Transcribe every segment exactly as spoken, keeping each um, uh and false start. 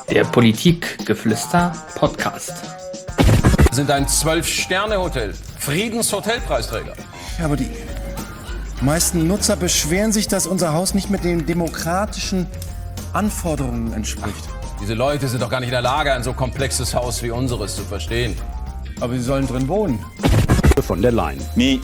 Der Politikgeflüster-Podcast. Wir sind ein Zwölf-Sterne-Hotel, Friedenshotelpreisträger. Ja, aber die meisten Nutzer beschweren sich, dass unser Haus nicht mit den demokratischen Anforderungen entspricht. Ach, diese Leute sind doch gar nicht in der Lage, ein so komplexes Haus wie unseres zu verstehen. Aber sie sollen drin wohnen. Von der Leyen.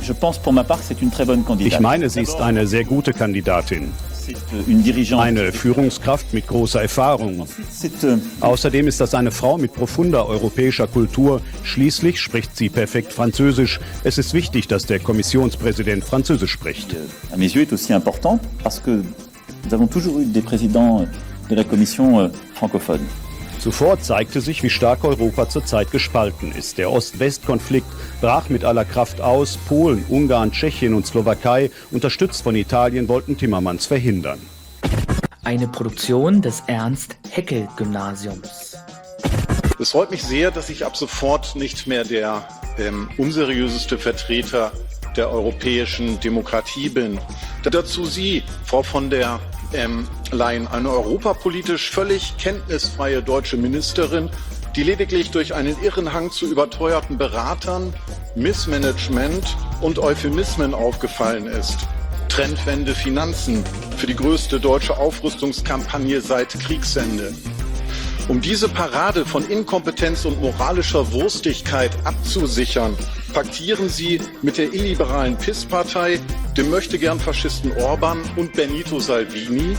Ich meine, sie ist eine sehr gute Kandidatin. Eine Führungskraft mit großer Erfahrung. Außerdem ist das eine Frau mit profunder europäischer Kultur. Schließlich spricht sie perfekt Französisch. Es ist wichtig, dass der Kommissionspräsident Französisch spricht. À mes yeux est aussi important parce que nous avons toujours eu des présidents de la Commission francophones. Zuvor zeigte sich, wie stark Europa zurzeit gespalten ist. Der Ost-West-Konflikt brach mit aller Kraft aus. Polen, Ungarn, Tschechien und Slowakei, unterstützt von Italien, wollten Timmermans verhindern. Eine Produktion des Ernst-Haeckel-Gymnasiums. Es freut mich sehr, dass ich ab sofort nicht mehr der ähm, unseriöseste Vertreter der europäischen Demokratie bin. Dazu Sie, Frau von der ähm, Leyen, eine europapolitisch völlig kenntnisfreie deutsche Ministerin, die lediglich durch einen irren Hang zu überteuerten Beratern, Missmanagement und Euphemismen aufgefallen ist. Trendwende Finanzen für die größte deutsche Aufrüstungskampagne seit Kriegsende. Um diese Parade von Inkompetenz und moralischer Wurstigkeit abzusichern, paktieren sie mit der illiberalen P I S-Partei, dem Möchtegern-Faschisten Orban und Benito Salvini.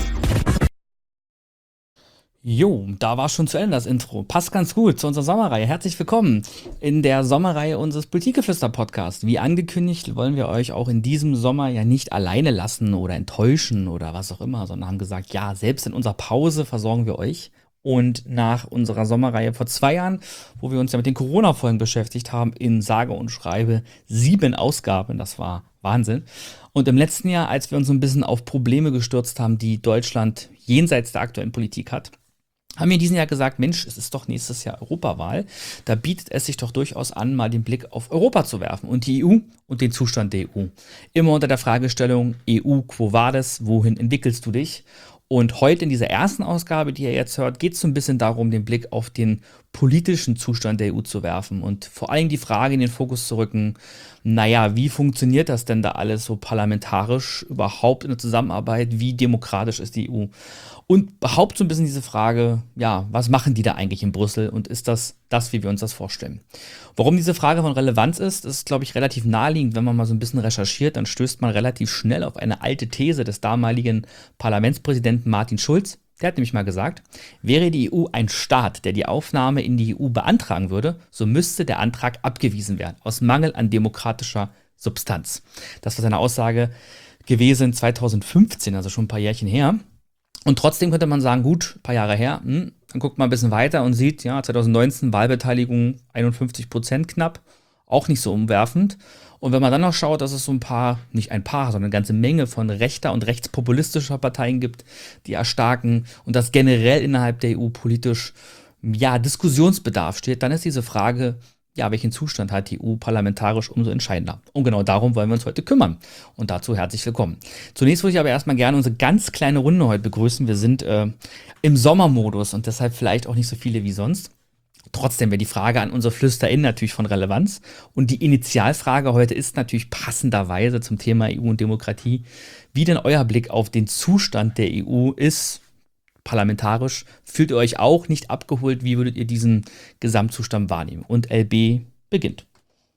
Jo, da war schon zu Ende das Intro. Passt ganz gut zu unserer Sommerreihe. Herzlich willkommen in der Sommerreihe unseres Politikgeflüster-Podcasts. Wie angekündigt, wollen wir euch auch in diesem Sommer ja nicht alleine lassen oder enttäuschen oder was auch immer, sondern haben gesagt, ja, selbst in unserer Pause versorgen wir euch. Und nach unserer Sommerreihe vor zwei Jahren, wo wir uns ja mit den Corona-Folgen beschäftigt haben, in sage und schreibe sieben Ausgaben, das war Wahnsinn. Und im letzten Jahr, als wir uns so ein bisschen auf Probleme gestürzt haben, die Deutschland jenseits der aktuellen Politik hat, haben wir in diesem Jahr gesagt, Mensch, es ist doch nächstes Jahr Europawahl. Da bietet es sich doch durchaus an, mal den Blick auf Europa zu werfen und die E U und den Zustand der E U. Immer unter der Fragestellung E U, quo vadis, wohin entwickelst du dich? Und heute in dieser ersten Ausgabe, die ihr jetzt hört, geht es so ein bisschen darum, den Blick auf den politischen Zustand der E U zu werfen und vor allem die Frage in den Fokus zu rücken, naja, wie funktioniert das denn da alles so parlamentarisch überhaupt in der Zusammenarbeit? Wie demokratisch ist die E U? Und überhaupt so ein bisschen diese Frage, ja, was machen die da eigentlich in Brüssel und ist das das, wie wir uns das vorstellen? Warum diese Frage von Relevanz ist, ist, glaube ich, relativ naheliegend. Wenn man mal so ein bisschen recherchiert, dann stößt man relativ schnell auf eine alte These des damaligen Parlamentspräsidenten Martin Schulz. Der hat nämlich mal gesagt, wäre die E U ein Staat, der die Aufnahme in die E U beantragen würde, so müsste der Antrag abgewiesen werden, aus Mangel an demokratischer Substanz. Das war seine Aussage gewesen zweitausendfünfzehn, also schon ein paar Jährchen her. Und trotzdem könnte man sagen, gut, ein paar Jahre her, hm, dann guckt man ein bisschen weiter und sieht, ja, zweitausendneunzehn Wahlbeteiligung einundfünfzig Prozent knapp, auch nicht so umwerfend. Und wenn man dann noch schaut, dass es so ein paar, nicht ein paar, sondern eine ganze Menge von rechter und rechtspopulistischer Parteien gibt, die erstarken und dass generell innerhalb der E U politisch, ja, Diskussionsbedarf steht, dann ist diese Frage, ja, welchen Zustand hat die E U parlamentarisch, umso entscheidender. Und genau darum wollen wir uns heute kümmern. Und dazu herzlich willkommen. Zunächst würde ich aber erstmal gerne unsere ganz kleine Runde heute begrüßen. Wir sind äh, im Sommermodus und deshalb vielleicht auch nicht so viele wie sonst. Trotzdem wäre die Frage an unsere FlüsterInnen natürlich von Relevanz. Und die Initialfrage heute ist natürlich passenderweise zum Thema E U und Demokratie, wie denn euer Blick auf den Zustand der E U ist, parlamentarisch. Fühlt ihr euch auch nicht abgeholt? Wie würdet ihr diesen Gesamtzustand wahrnehmen? Und L B beginnt.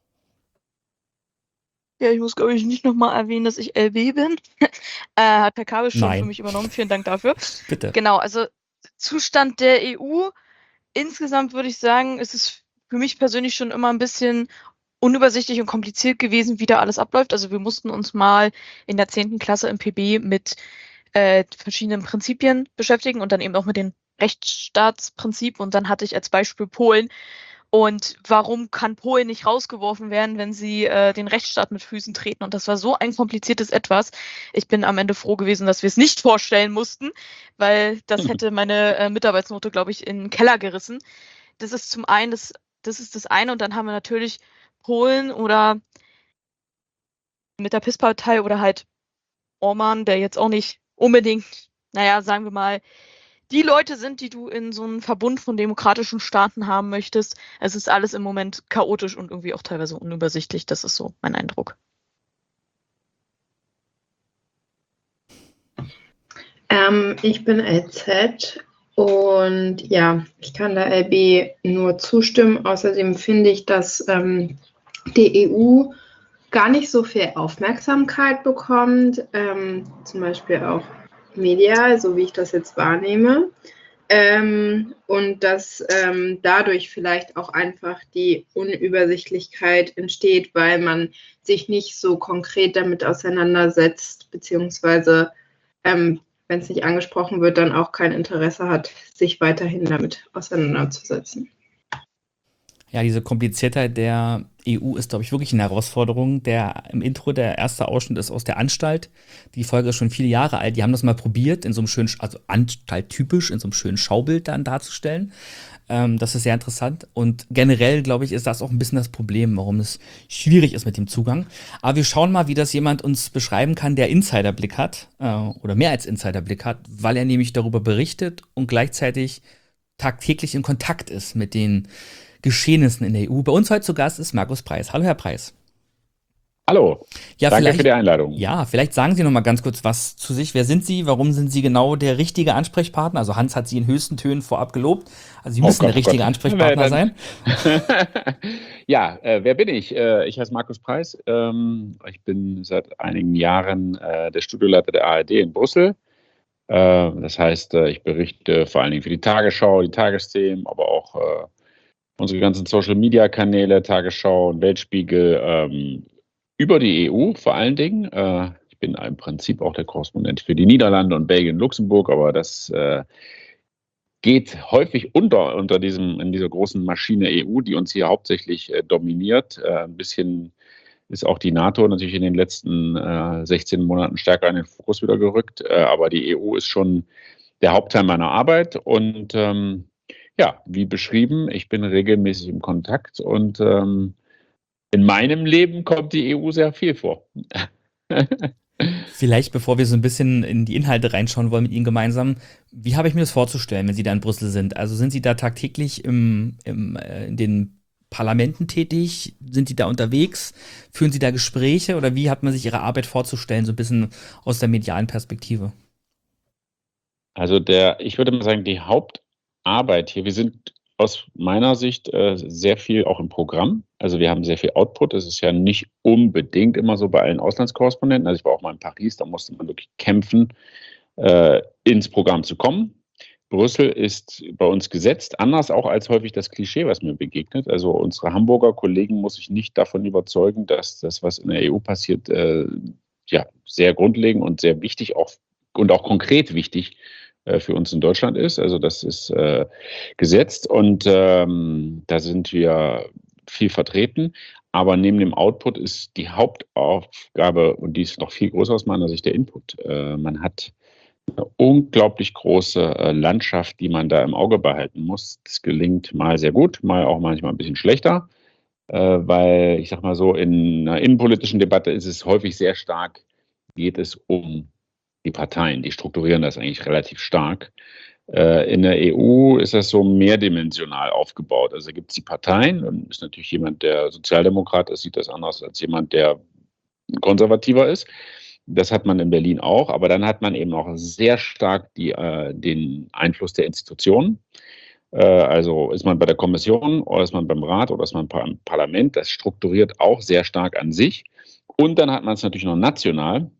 Ja, ich muss, glaube ich, nicht nochmal erwähnen, dass ich L B bin. äh, hat Per Kabel schon Nein. für mich übernommen. Vielen Dank dafür. Bitte. Genau, also Zustand der E U. Insgesamt würde ich sagen, ist es für mich persönlich schon immer ein bisschen unübersichtlich und kompliziert gewesen, wie da alles abläuft. Also wir mussten uns mal in der zehnten Klasse im P B mit äh, verschiedenen Prinzipien beschäftigen und dann eben auch mit dem Rechtsstaatsprinzip. Und dann hatte ich als Beispiel Polen. Und warum kann Polen nicht rausgeworfen werden, wenn sie äh, den Rechtsstaat mit Füßen treten? Und das war so ein kompliziertes Etwas. Ich bin am Ende froh gewesen, dass wir es nicht vorstellen mussten, weil das hätte meine äh, Mitarbeitsnote, glaube ich, in den Keller gerissen. Das ist zum einen, das, das ist das eine. Und dann haben wir natürlich Polen oder mit der P I S-Partei oder halt Orban, der jetzt auch nicht unbedingt, naja, sagen wir mal, die Leute sind, die du in so einem Verbund von demokratischen Staaten haben möchtest. Es ist alles im Moment chaotisch und irgendwie auch teilweise unübersichtlich. Das ist so mein Eindruck. Ähm, ich bin L Z und ja, ich kann der L B nur zustimmen. Außerdem finde ich, dass ähm, die E U gar nicht so viel Aufmerksamkeit bekommt, ähm, zum Beispiel auch medial, so wie ich das jetzt wahrnehme. Ähm, und dass ähm, dadurch vielleicht auch einfach die Unübersichtlichkeit entsteht, weil man sich nicht so konkret damit auseinandersetzt, beziehungsweise ähm, wenn es nicht angesprochen wird, dann auch kein Interesse hat, sich weiterhin damit auseinanderzusetzen. Ja, diese Kompliziertheit der E U ist, glaube ich, wirklich eine Herausforderung. Der im Intro, der erste Ausschnitt ist aus der Anstalt. Die Folge ist schon viele Jahre alt. Die haben das mal probiert, in so einem schönen, also Anstalt-typisch, in so einem schönen Schaubild dann darzustellen. Ähm, das ist sehr interessant. Und generell, glaube ich, ist das auch ein bisschen das Problem, warum es schwierig ist mit dem Zugang. Aber wir schauen mal, wie das jemand uns beschreiben kann, der Insiderblick hat, äh, oder mehr als Insiderblick hat, weil er nämlich darüber berichtet und gleichzeitig tagtäglich in Kontakt ist mit den Geschehnissen in der E U. Bei uns heute zu Gast ist Markus Preiß. Hallo, Herr Preiß. Hallo, ja, danke für die Einladung. Ja, vielleicht sagen Sie noch mal ganz kurz was zu sich. Wer sind Sie? Warum sind Sie genau der richtige Ansprechpartner? Also Hans hat Sie in höchsten Tönen vorab gelobt. Also Sie müssen oh Gott, der richtige oh Ansprechpartner nee, sein. ja, äh, wer bin ich? Äh, ich heiße Markus Preiß. Ähm, ich bin seit einigen Jahren äh, der Studioleiter der A R D in Brüssel. Äh, das heißt, äh, ich berichte vor allen Dingen für die Tagesschau, die Tagesthemen, aber auch äh, unsere ganzen Social-Media-Kanäle, Tagesschau und Weltspiegel, ähm, über die E U vor allen Dingen. Äh, ich bin im Prinzip auch der Korrespondent für die Niederlande und Belgien und Luxemburg, aber das äh, geht häufig unter, unter diesem, in dieser großen Maschine E U, die uns hier hauptsächlich äh, dominiert. Äh, ein bisschen ist auch die NATO natürlich in den letzten äh, sechzehn Monaten stärker in den Fokus wieder gerückt, äh, aber die E U ist schon der Hauptteil meiner Arbeit und ähm, ja, wie beschrieben, ich bin regelmäßig im Kontakt und ähm, in meinem Leben kommt die E U sehr viel vor. Vielleicht, bevor wir so ein bisschen in die Inhalte reinschauen wollen mit Ihnen gemeinsam, wie habe ich mir das vorzustellen, wenn Sie da in Brüssel sind? Also sind Sie da tagtäglich im, im, äh, in den Parlamenten tätig? Sind Sie da unterwegs? Führen Sie da Gespräche? Oder wie hat man sich Ihre Arbeit vorzustellen, so ein bisschen aus der medialen Perspektive? Also der, ich würde mal sagen, die Hauptarbeit hier, wir sind aus meiner Sicht äh, sehr viel auch im Programm. Also wir haben sehr viel Output. Das ist ja nicht unbedingt immer so bei allen Auslandskorrespondenten. Also ich war auch mal in Paris, da musste man wirklich kämpfen, äh, ins Programm zu kommen. Brüssel ist bei uns gesetzt, anders auch als häufig das Klischee, was mir begegnet. Also unsere Hamburger Kollegen muss ich nicht davon überzeugen, dass das, was in der E U passiert, äh, ja, sehr grundlegend und sehr wichtig auch und auch konkret wichtig für uns in Deutschland ist. Also das ist äh, gesetzt und ähm, da sind wir viel vertreten. Aber neben dem Output ist die Hauptaufgabe, und die ist noch viel größer aus meiner Sicht, der Input. Äh, man hat eine unglaublich große äh, Landschaft, die man da im Auge behalten muss. Das gelingt mal sehr gut, mal auch manchmal ein bisschen schlechter, äh, weil ich sag mal so, in einer innenpolitischen Debatte ist es häufig sehr stark, geht es um die Parteien, die strukturieren das eigentlich relativ stark. Äh, in der E U ist das so mehrdimensional aufgebaut. Also gibt es die Parteien, und ist natürlich jemand, der Sozialdemokrat ist, sieht das anders als jemand, der konservativer ist. Das hat man in Berlin auch, aber dann hat man eben auch sehr stark die, äh, den Einfluss der Institutionen. Äh, also ist man bei der Kommission oder ist man beim Rat oder ist man beim Parlament, das strukturiert auch sehr stark an sich. Und dann hat man es natürlich noch national.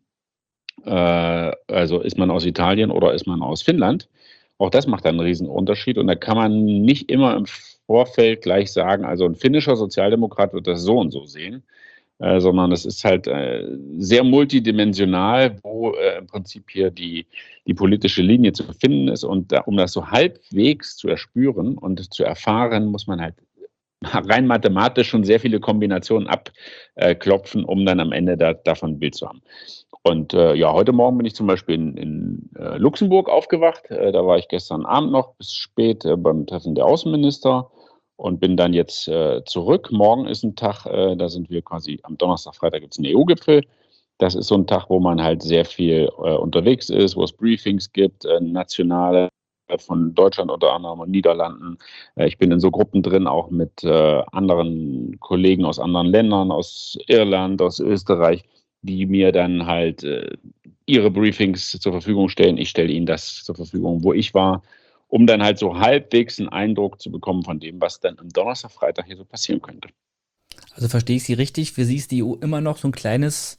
Also ist man aus Italien oder ist man aus Finnland? Auch das macht einen riesen Unterschied. Und da kann man nicht immer im Vorfeld gleich sagen, also ein finnischer Sozialdemokrat wird das so und so sehen, äh, sondern es ist halt äh, sehr multidimensional, wo äh, im Prinzip hier die, die politische Linie zu finden ist. Und da, um das so halbwegs zu erspüren und zu erfahren, muss man halt rein mathematisch schon sehr viele Kombinationen abklopfen, um dann am Ende da, davon ein Bild zu haben. Und äh, ja, heute Morgen bin ich zum Beispiel in, in äh, Luxemburg aufgewacht. Äh, da war ich gestern Abend noch bis spät äh, beim Treffen der Außenminister und bin dann jetzt äh, zurück. Morgen ist ein Tag, äh, da sind wir quasi am Donnerstag, Freitag gibt es einen E U-Gipfel. Das ist so ein Tag, wo man halt sehr viel äh, unterwegs ist, wo es Briefings gibt, äh, nationale von Deutschland unter anderem und Niederlanden. Äh, ich bin in so Gruppen drin, auch mit äh, anderen Kollegen aus anderen Ländern, aus Irland, aus Österreich, die mir dann halt äh, ihre Briefings zur Verfügung stellen. Ich stelle ihnen das zur Verfügung, wo ich war, um dann halt so halbwegs einen Eindruck zu bekommen von dem, was dann am Donnerstag, Freitag hier so passieren könnte. Also verstehe ich Sie richtig? Für Sie ist die E U immer noch so ein kleines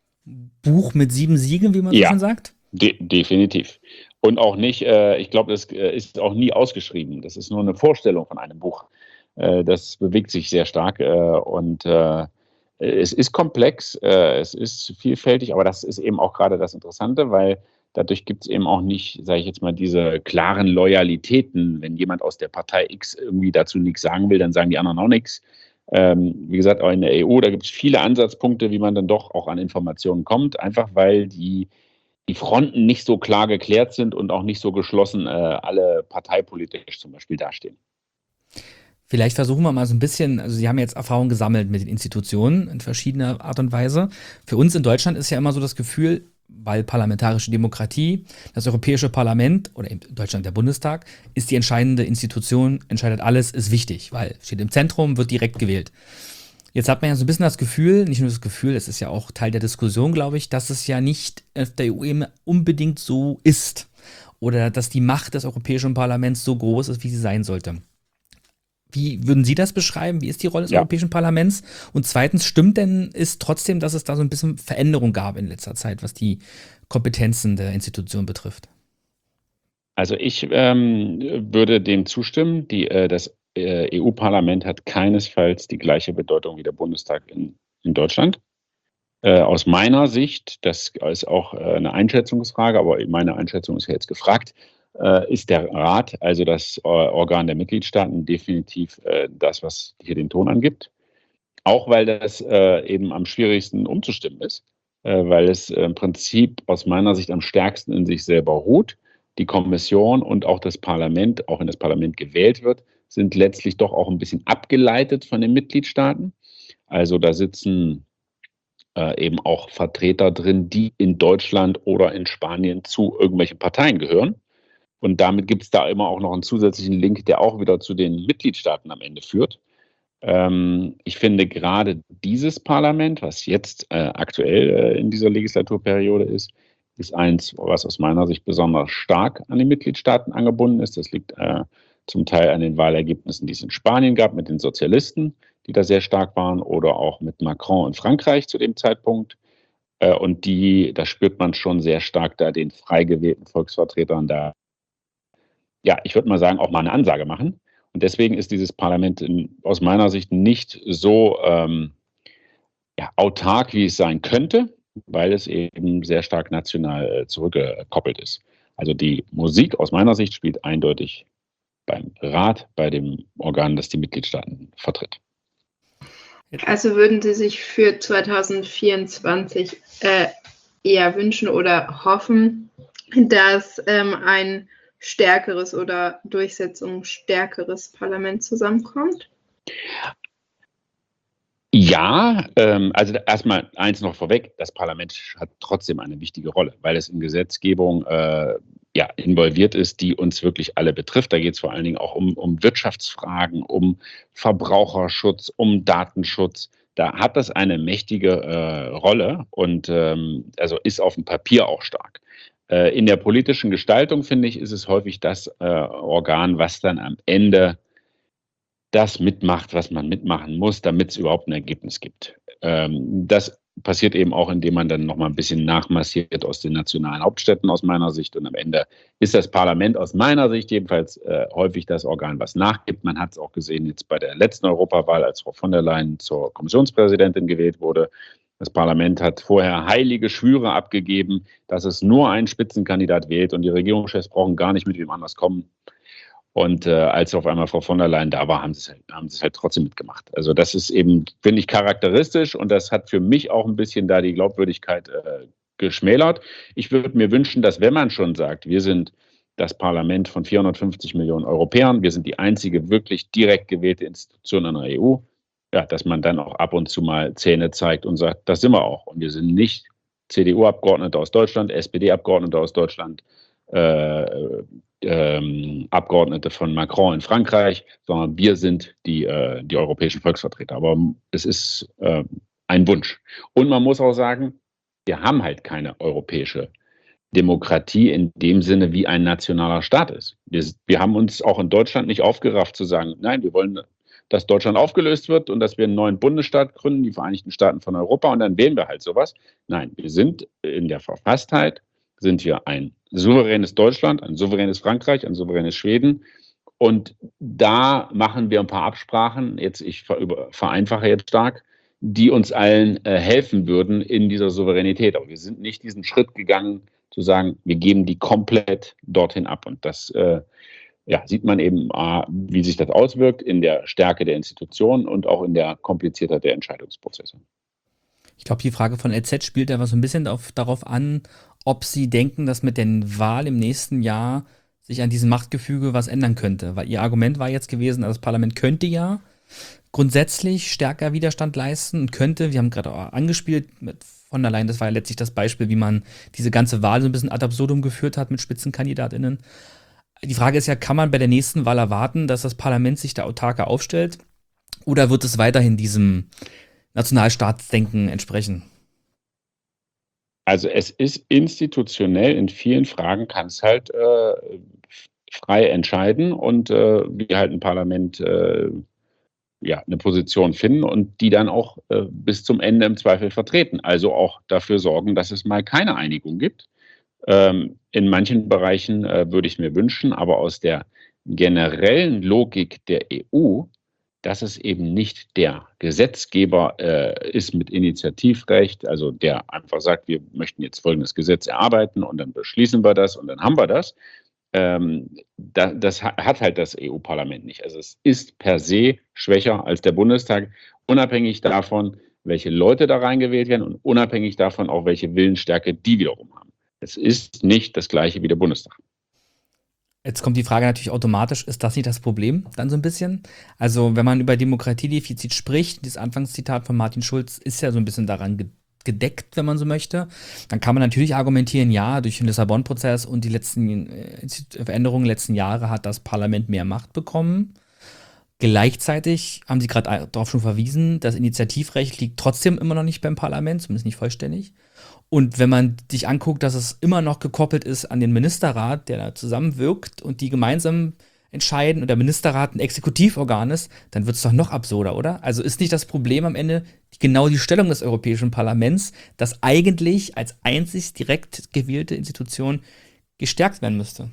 Buch mit sieben Siegeln, wie man Ja. so schön sagt? De- definitiv. Und auch nicht, äh, ich glaube, das äh, ist auch nie ausgeschrieben. Das ist nur eine Vorstellung von einem Buch. Äh, das bewegt sich sehr stark äh, und äh, es ist komplex, äh, es ist vielfältig, aber das ist eben auch gerade das Interessante, weil dadurch gibt es eben auch nicht, sage ich jetzt mal, diese klaren Loyalitäten. Wenn jemand aus der Partei X irgendwie dazu nichts sagen will, dann sagen die anderen auch nichts. Ähm, wie gesagt, auch in der E U, da gibt es viele Ansatzpunkte, wie man dann doch auch an Informationen kommt, einfach weil die, die Fronten nicht so klar geklärt sind und auch nicht so geschlossen äh, alle parteipolitisch zum Beispiel dastehen. Vielleicht versuchen wir mal so ein bisschen, also Sie haben jetzt Erfahrung gesammelt mit den Institutionen in verschiedener Art und Weise. Für uns in Deutschland ist ja immer so das Gefühl, weil parlamentarische Demokratie, das Europäische Parlament oder in Deutschland der Bundestag, ist die entscheidende Institution, entscheidet alles, ist wichtig, weil steht im Zentrum, wird direkt gewählt. Jetzt hat man ja so ein bisschen das Gefühl, nicht nur das Gefühl, es ist ja auch Teil der Diskussion, glaube ich, dass es ja nicht auf der E U eben unbedingt so ist oder dass die Macht des Europäischen Parlaments so groß ist, wie sie sein sollte. Wie würden Sie das beschreiben? Wie ist die Rolle des Ja. Europäischen Parlaments? Und zweitens, stimmt denn ist trotzdem, dass es da so ein bisschen Veränderung gab in letzter Zeit, was die Kompetenzen der Institution betrifft? Also ich ähm, würde dem zustimmen. Die, äh, das äh, E U-Parlament hat keinesfalls die gleiche Bedeutung wie der Bundestag in, in Deutschland. Äh, aus meiner Sicht, das ist auch äh, eine Einschätzungsfrage, aber meine Einschätzung ist ja jetzt gefragt, äh, ist der Rat, also das äh, Organ der Mitgliedstaaten, definitiv äh, das, was hier den Ton angibt. Auch weil das äh, eben am schwierigsten umzustimmen ist, äh, weil es äh, im Prinzip aus meiner Sicht am stärksten in sich selber ruht. Die Kommission und auch das Parlament, auch wenn das Parlament gewählt wird, sind letztlich doch auch ein bisschen abgeleitet von den Mitgliedstaaten. Also da sitzen äh, eben auch Vertreter drin, die in Deutschland oder in Spanien zu irgendwelchen Parteien gehören. Und damit gibt es da immer auch noch einen zusätzlichen Link, der auch wieder zu den Mitgliedstaaten am Ende führt. Ähm, ich finde gerade dieses Parlament, was jetzt äh, aktuell äh, in dieser Legislaturperiode ist, ist eins, was aus meiner Sicht besonders stark an die Mitgliedstaaten angebunden ist. Das liegt äh, zum Teil an den Wahlergebnissen, die es in Spanien gab mit den Sozialisten, die da sehr stark waren, oder auch mit Macron in Frankreich zu dem Zeitpunkt. Äh, und die, da spürt man schon sehr stark da den frei gewählten Volksvertretern da, ja, ich würde mal sagen, auch mal eine Ansage machen. Und deswegen ist dieses Parlament in, aus meiner Sicht nicht so ähm, ja, autark, wie es sein könnte, weil es eben sehr stark national äh, zurückgekoppelt ist. Also die Musik aus meiner Sicht spielt eindeutig beim Rat, bei dem Organ, das die Mitgliedstaaten vertritt. Also würden Sie sich für zwanzig vierundzwanzig äh, eher wünschen oder hoffen, dass ähm, ein stärkeres oder durchsetzungsstärkeres Parlament zusammenkommt? Ja, ähm, also erstmal eins noch vorweg, das Parlament hat trotzdem eine wichtige Rolle, weil es in Gesetzgebung äh, ja, involviert ist, die uns wirklich alle betrifft. Da geht es vor allen Dingen auch um, um Wirtschaftsfragen, um Verbraucherschutz, um Datenschutz. Da hat das eine mächtige äh, Rolle und ähm, also ist auf dem Papier auch stark. Äh, in der politischen Gestaltung, finde ich, ist es häufig das äh, Organ, was dann am Ende das mitmacht, was man mitmachen muss, damit es überhaupt ein Ergebnis gibt. Ähm, das passiert eben auch, indem man dann nochmal ein bisschen nachmassiert aus den nationalen Hauptstädten aus meiner Sicht. Und am Ende ist das Parlament aus meiner Sicht jedenfalls äh, häufig das Organ, was nachgibt. Man hat es auch gesehen jetzt bei der letzten Europawahl, als Frau von der Leyen zur Kommissionspräsidentin gewählt wurde. Das Parlament hat vorher heilige Schwüre abgegeben, dass es nur einen Spitzenkandidat wählt und die Regierungschefs brauchen gar nicht mit wem anders kommen. Und äh, als auf einmal Frau von der Leyen da war, haben sie es halt, haben sie es halt trotzdem mitgemacht. Also das ist eben, finde ich, charakteristisch und das hat für mich auch ein bisschen da die Glaubwürdigkeit äh, geschmälert. Ich würde mir wünschen, dass wenn man schon sagt, wir sind das Parlament von vierhundertfünfzig Millionen Europäern, wir sind die einzige wirklich direkt gewählte Institution in der E U, ja, dass man dann auch ab und zu mal Zähne zeigt und sagt, das sind wir auch. Und wir sind nicht C D U-Abgeordnete aus Deutschland, S P D-Abgeordnete aus Deutschland, äh, ähm, Abgeordnete von Macron in Frankreich, sondern wir sind die, äh, die europäischen Volksvertreter. Aber es ist äh, ein Wunsch. Und man muss auch sagen, wir haben halt keine europäische Demokratie in dem Sinne, wie ein nationaler Staat ist. Wir, wir haben uns auch in Deutschland nicht aufgerafft zu sagen, nein, wir wollen, dass Deutschland aufgelöst wird und dass wir einen neuen Bundesstaat gründen, die Vereinigten Staaten von Europa, und dann wählen wir halt sowas. Nein, wir sind in der Verfasstheit, sind wir ein souveränes Deutschland, ein souveränes Frankreich, ein souveränes Schweden. Und da machen wir ein paar Absprachen, jetzt ich vereinfache jetzt stark, die uns allen äh, helfen würden in dieser Souveränität. Aber wir sind nicht diesen Schritt gegangen, zu sagen, wir geben die komplett dorthin ab. Und das äh, ja, sieht man eben, äh, wie sich das auswirkt in der Stärke der Institutionen und auch in der Kompliziertheit der Entscheidungsprozesse. Ich glaube, die Frage von L Z spielt aber so ein bisschen auf, darauf an, ob Sie denken, dass mit der Wahl im nächsten Jahr sich an diesem Machtgefüge was ändern könnte. Weil Ihr Argument war jetzt gewesen, das Parlament könnte ja grundsätzlich stärker Widerstand leisten und könnte, wir haben gerade auch angespielt mit von der Leyen, das war ja letztlich das Beispiel, wie man diese ganze Wahl so ein bisschen ad absurdum geführt hat mit SpitzenkandidatInnen. Die Frage ist ja, kann man bei der nächsten Wahl erwarten, dass das Parlament sich da autarker aufstellt, oder wird es weiterhin diesem Nationalstaatsdenken entsprechen? Also es ist institutionell, in vielen Fragen kann es halt äh, frei entscheiden und äh, wir halt ein Parlament äh, ja, eine Position finden und die dann auch äh, bis zum Ende im Zweifel vertreten. Also auch dafür sorgen, dass es mal keine Einigung gibt. Ähm, in manchen Bereichen äh, würde ich mir wünschen, aber aus der generellen Logik der E U, dass es eben nicht der Gesetzgeber äh, ist mit Initiativrecht, also der einfach sagt, wir möchten jetzt folgendes Gesetz erarbeiten und dann beschließen wir das und dann haben wir das. Ähm, da, das hat halt das E U-Parlament nicht. Also es ist per se schwächer als der Bundestag, unabhängig davon, welche Leute da reingewählt werden und unabhängig davon auch, welche Willensstärke die wiederum haben. Es ist nicht das gleiche wie der Bundestag. Jetzt kommt die Frage natürlich automatisch, ist das nicht das Problem dann so ein bisschen? Also wenn man über Demokratiedefizit spricht, dieses Anfangszitat von Martin Schulz ist ja so ein bisschen daran ge- gedeckt, wenn man so möchte, dann kann man natürlich argumentieren, ja, durch den Lissabon-Prozess und die letzten äh, Veränderungen der letzten Jahre hat das Parlament mehr Macht bekommen. Gleichzeitig haben Sie gerade darauf schon verwiesen, das Initiativrecht liegt trotzdem immer noch nicht beim Parlament, zumindest nicht vollständig. Und wenn man sich anguckt, dass es immer noch gekoppelt ist an den Ministerrat, der da zusammenwirkt und die gemeinsam entscheiden und der Ministerrat ein Exekutivorgan ist, dann wird es doch noch absurder, oder? Also ist nicht das Problem am Ende genau die Stellung des Europäischen Parlaments, das eigentlich als einzig direkt gewählte Institution gestärkt werden müsste?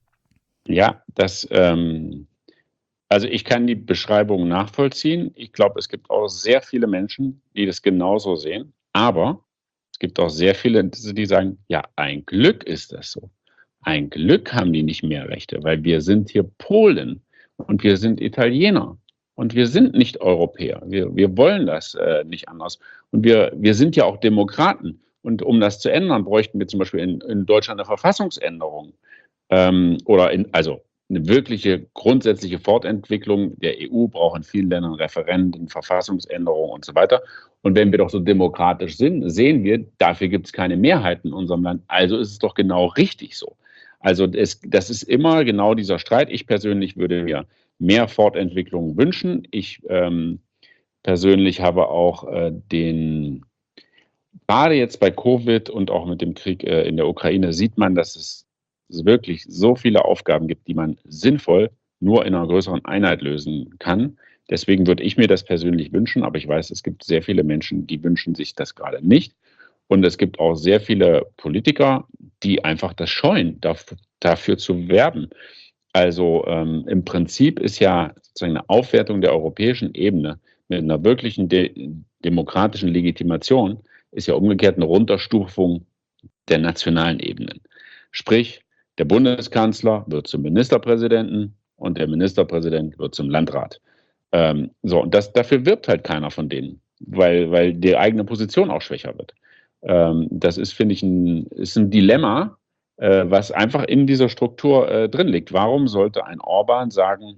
Ja, das, ähm, also ich kann die Beschreibung nachvollziehen. Ich glaube, es gibt auch sehr viele Menschen, die das genauso sehen, aber es gibt auch sehr viele, die sagen, ja, ein Glück ist das so. Ein Glück haben die nicht mehr Rechte, weil wir sind hier Polen und wir sind Italiener und wir sind nicht Europäer. Wir, wir wollen das äh, nicht anders. Und wir, wir sind ja auch Demokraten. Und um das zu ändern, bräuchten wir zum Beispiel in, in Deutschland eine Verfassungsänderung. Ähm, oder in, also eine wirkliche grundsätzliche Fortentwicklung der E U braucht in vielen Ländern Referenden, Verfassungsänderungen und so weiter. Und wenn wir doch so demokratisch sind, sehen wir, dafür gibt es keine Mehrheiten in unserem Land. Also ist es doch genau richtig so. Also es, das ist immer genau dieser Streit. Ich persönlich würde mir mehr Fortentwicklung wünschen. Ich ähm, persönlich habe auch äh, den, gerade jetzt bei Covid und auch mit dem Krieg äh, in der Ukraine, sieht man, dass es es wirklich so viele Aufgaben gibt, die man sinnvoll nur in einer größeren Einheit lösen kann. Deswegen würde ich mir das persönlich wünschen, aber ich weiß, es gibt sehr viele Menschen, die wünschen sich das gerade nicht. Und es gibt auch sehr viele Politiker, die einfach das scheuen, dafür, dafür zu werben. Also ähm, im Prinzip ist ja sozusagen eine Aufwertung der europäischen Ebene mit einer wirklichen de- demokratischen Legitimation, ist ja umgekehrt eine Runterstufung der nationalen Ebenen. Sprich, der Bundeskanzler wird zum Ministerpräsidenten und der Ministerpräsident wird zum Landrat. Ähm, so, und das, dafür wirbt halt keiner von denen, weil, weil die eigene Position auch schwächer wird. Ähm, das ist, finde ich, ein, ist ein Dilemma, äh, was einfach in dieser Struktur äh, drin liegt. Warum sollte ein Orban sagen,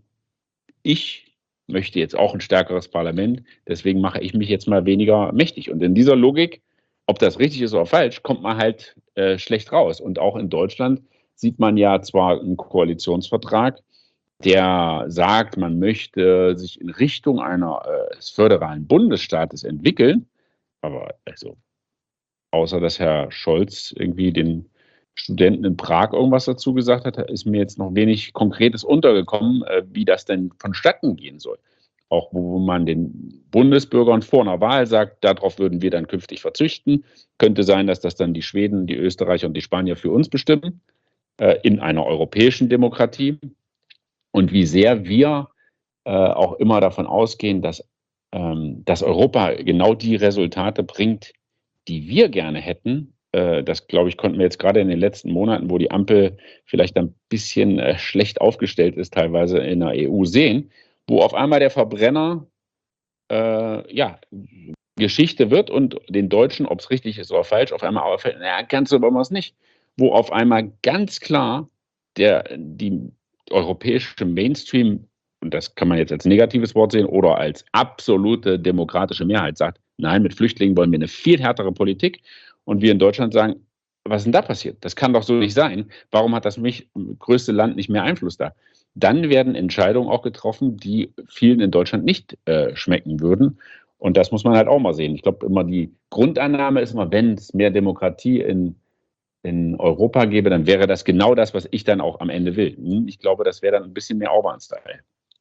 ich möchte jetzt auch ein stärkeres Parlament, deswegen mache ich mich jetzt mal weniger mächtig. Und in dieser Logik, ob das richtig ist oder falsch, kommt man halt äh, schlecht raus. Und auch in Deutschland sieht man ja zwar einen Koalitionsvertrag, der sagt, man möchte sich in Richtung eines föderalen Bundesstaates entwickeln, aber also außer dass Herr Scholz irgendwie den Studenten in Prag irgendwas dazu gesagt hat, ist mir jetzt noch wenig Konkretes untergekommen, wie das denn vonstatten gehen soll. Auch wo man den Bundesbürgern vor einer Wahl sagt, darauf würden wir dann künftig verzichten. Könnte sein, dass das dann die Schweden, die Österreicher und die Spanier für uns bestimmen, äh, in einer europäischen Demokratie. Und wie sehr wir äh, auch immer davon ausgehen, dass, ähm, dass Europa genau die Resultate bringt, die wir gerne hätten. Äh, das, glaube ich, konnten wir jetzt gerade in den letzten Monaten, wo die Ampel vielleicht ein bisschen äh, schlecht aufgestellt ist, teilweise in der E U sehen, wo auf einmal der Verbrenner äh, ja, Geschichte wird und den Deutschen, ob es richtig ist oder falsch, auf einmal auffällt, naja, ganz so wollen wir es nicht. Wo auf einmal ganz klar der, die europäische Mainstream, und das kann man jetzt als negatives Wort sehen, oder als absolute demokratische Mehrheit sagt, nein, mit Flüchtlingen wollen wir eine viel härtere Politik. Und wir in Deutschland sagen, was ist denn da passiert? Das kann doch so nicht sein. Warum hat das mich, größte Land nicht mehr Einfluss da? Dann werden Entscheidungen auch getroffen, die vielen in Deutschland nicht äh, schmecken würden. Und das muss man halt auch mal sehen. Ich glaube, immer die Grundannahme ist immer, wenn es mehr Demokratie in, in Europa gäbe, dann wäre das genau das, was ich dann auch am Ende will. Ich glaube, das wäre dann ein bisschen mehr Orban-Style.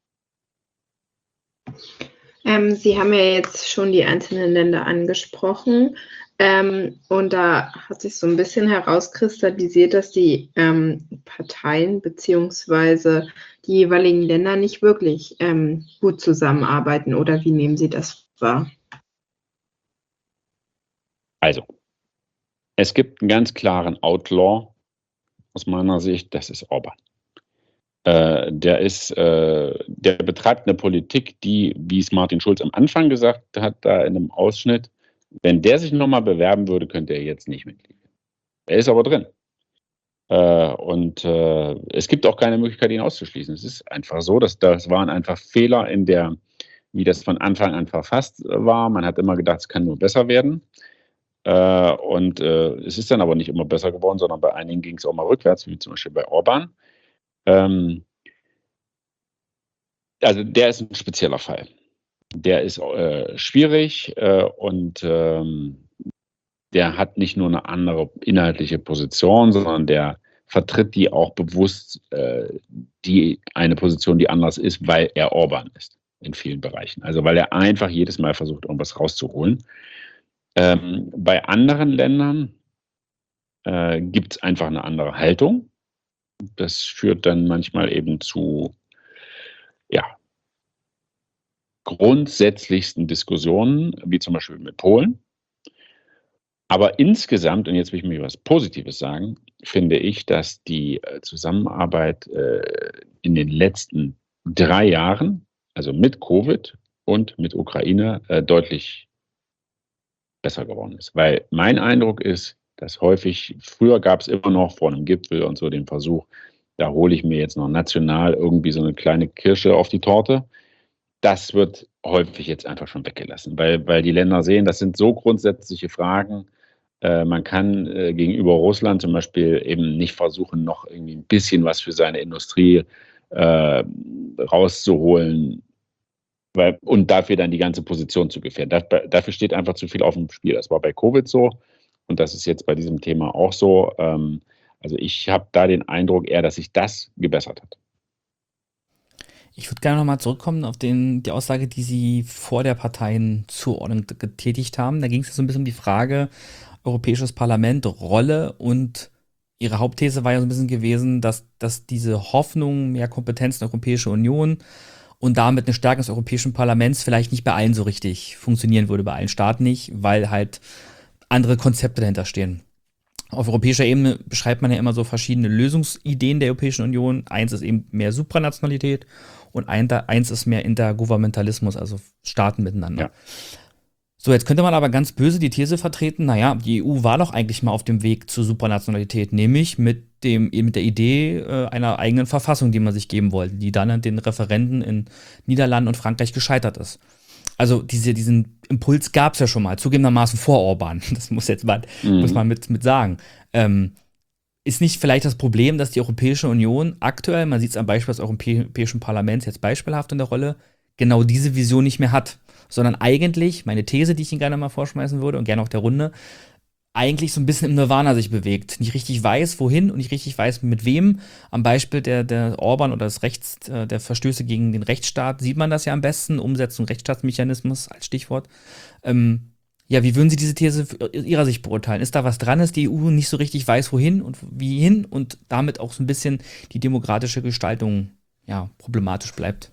Ähm, Sie haben ja jetzt schon die einzelnen Länder angesprochen. Ähm, und da hat sich so ein bisschen herauskristallisiert, dass die ähm, Parteien beziehungsweise die jeweiligen Länder nicht wirklich ähm, gut zusammenarbeiten. Oder wie nehmen Sie das wahr? Also, es gibt einen ganz klaren Outlaw aus meiner Sicht, das ist Orban. Äh, der ist, äh, der betreibt eine Politik, die, wie es Martin Schulz am Anfang gesagt hat, da in einem Ausschnitt, wenn der sich nochmal bewerben würde, könnte er jetzt nicht mitgliedern. Er ist aber drin. Äh, und äh, es gibt auch keine Möglichkeit, ihn auszuschließen. Es ist einfach so, dass das waren einfach Fehler in der, wie das von Anfang an verfasst war. Man hat immer gedacht, es kann nur besser werden. Äh, und äh, es ist dann aber nicht immer besser geworden, sondern bei einigen ging es auch mal rückwärts, wie zum Beispiel bei Orban. Ähm, also der ist ein spezieller Fall. Der ist äh, schwierig äh, und ähm, der hat nicht nur eine andere inhaltliche Position, sondern der vertritt die auch bewusst, äh, die eine Position, die anders ist, weil er Orban ist in vielen Bereichen. Also weil er einfach jedes Mal versucht, irgendwas rauszuholen. Ähm, bei anderen Ländern äh, gibt es einfach eine andere Haltung. Das führt dann manchmal eben zu, ja, grundsätzlichsten Diskussionen, wie zum Beispiel mit Polen. Aber insgesamt, und jetzt will ich mir was Positives sagen, finde ich, dass die Zusammenarbeit äh, in den letzten drei Jahren, also mit Covid und mit Ukraine, äh, deutlich besser geworden ist. Weil mein Eindruck ist, dass häufig, früher gab es immer noch vor einem Gipfel und so den Versuch, da hole ich mir jetzt noch national irgendwie so eine kleine Kirsche auf die Torte. Das wird häufig jetzt einfach schon weggelassen, weil, weil die Länder sehen, das sind so grundsätzliche Fragen. Äh, man kann äh, gegenüber Russland zum Beispiel eben nicht versuchen, noch irgendwie ein bisschen was für seine Industrie äh, rauszuholen, weil, und dafür dann die ganze Position zu gefährden. Das, dafür steht einfach zu viel auf dem Spiel. Das war bei Covid so und das ist jetzt bei diesem Thema auch so. Ähm, also ich habe da den Eindruck eher, dass sich das gebessert hat. Ich würde gerne nochmal zurückkommen auf den, die Aussage, die Sie vor der Parteienzuordnung getätigt haben. Da ging es so ein bisschen um die Frage, Europäisches Parlament, Rolle, und Ihre Hauptthese war ja so ein bisschen gewesen, dass, dass diese Hoffnung, mehr Kompetenz in der Europäischen Union und damit eine Stärke des Europäischen Parlaments vielleicht nicht bei allen so richtig funktionieren würde, bei allen Staaten nicht, weil halt andere Konzepte dahinter stehen. Auf europäischer Ebene beschreibt man ja immer so verschiedene Lösungsideen der Europäischen Union. Eins ist eben mehr Supranationalität und ein, eins ist mehr Intergouvernementalismus, also Staaten miteinander. Ja. So, jetzt könnte man aber ganz böse die These vertreten, naja, die E U war doch eigentlich mal auf dem Weg zur Supranationalität, nämlich mit, dem, mit der Idee äh, einer eigenen Verfassung, die man sich geben wollte, die dann an den Referenden in Niederlanden und Frankreich gescheitert ist. Also diese, diesen Impuls gab es ja schon mal, zugegebenermaßen vor Orban. Das muss jetzt mal, mhm. muss man mit, mit sagen. Ähm, ist nicht vielleicht das Problem, dass die Europäische Union aktuell, man sieht es am Beispiel des Europäischen Parlaments jetzt beispielhaft in der Rolle, genau diese Vision nicht mehr hat, sondern eigentlich, meine These, die ich Ihnen gerne mal vorschmeißen würde und gerne auch der Runde, eigentlich so ein bisschen im Nirvana sich bewegt, nicht richtig weiß, wohin und nicht richtig weiß, mit wem. Am Beispiel der, der Orban oder des Rechts, der Verstöße gegen den Rechtsstaat sieht man das ja am besten, Umsetzung Rechtsstaatsmechanismus als Stichwort. Ähm, ja, wie würden Sie diese These aus Ihrer Sicht beurteilen? Ist da was dran, dass die E U nicht so richtig weiß, wohin und wie hin und damit auch so ein bisschen die demokratische Gestaltung ja, problematisch bleibt?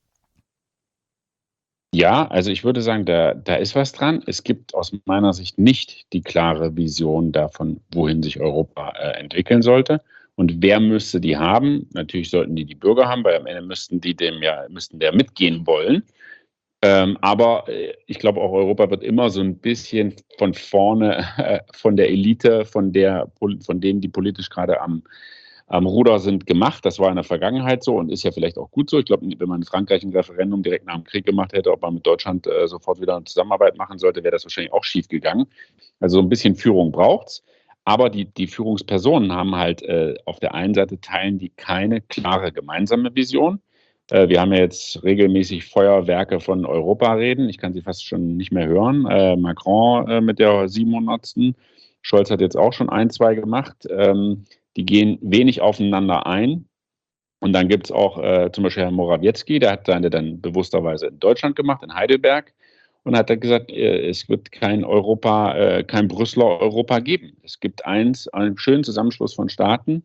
Ja, also ich würde sagen, da, da ist was dran. Es gibt aus meiner Sicht nicht die klare Vision davon, wohin sich Europa äh, entwickeln sollte. Und wer müsste die haben? Natürlich sollten die die Bürger haben, weil am Ende müssten die dem ja, müssten der mitgehen wollen. Ähm, aber äh, ich glaube, auch Europa wird immer so ein bisschen von vorne, äh, von der Elite, von der, von denen, die politisch gerade am am Ruder sind, gemacht. Das war in der Vergangenheit so und ist ja vielleicht auch gut so. Ich glaube, wenn man in Frankreich ein Referendum direkt nach dem Krieg gemacht hätte, ob man mit Deutschland äh, sofort wieder eine Zusammenarbeit machen sollte, wäre das wahrscheinlich auch schief gegangen. Also so ein bisschen Führung braucht's. Aber die, die Führungspersonen haben halt äh, auf der einen Seite teilen die keine klare gemeinsame Vision. Äh, wir haben ja jetzt regelmäßig Feuerwerke von Europa reden. Ich kann sie fast schon nicht mehr hören. Äh, Macron äh, mit der siebenhundertsten Scholz hat jetzt auch schon ein, zwei gemacht. Ähm, Die gehen wenig aufeinander ein. Und dann gibt es auch äh, zum Beispiel Herrn Morawiecki, der hat seine dann bewussterweise in Deutschland gemacht, in Heidelberg. Und hat dann gesagt, äh, es wird kein Europa, äh, kein Brüsseler Europa geben. Es gibt eins, einen schönen Zusammenschluss von Staaten.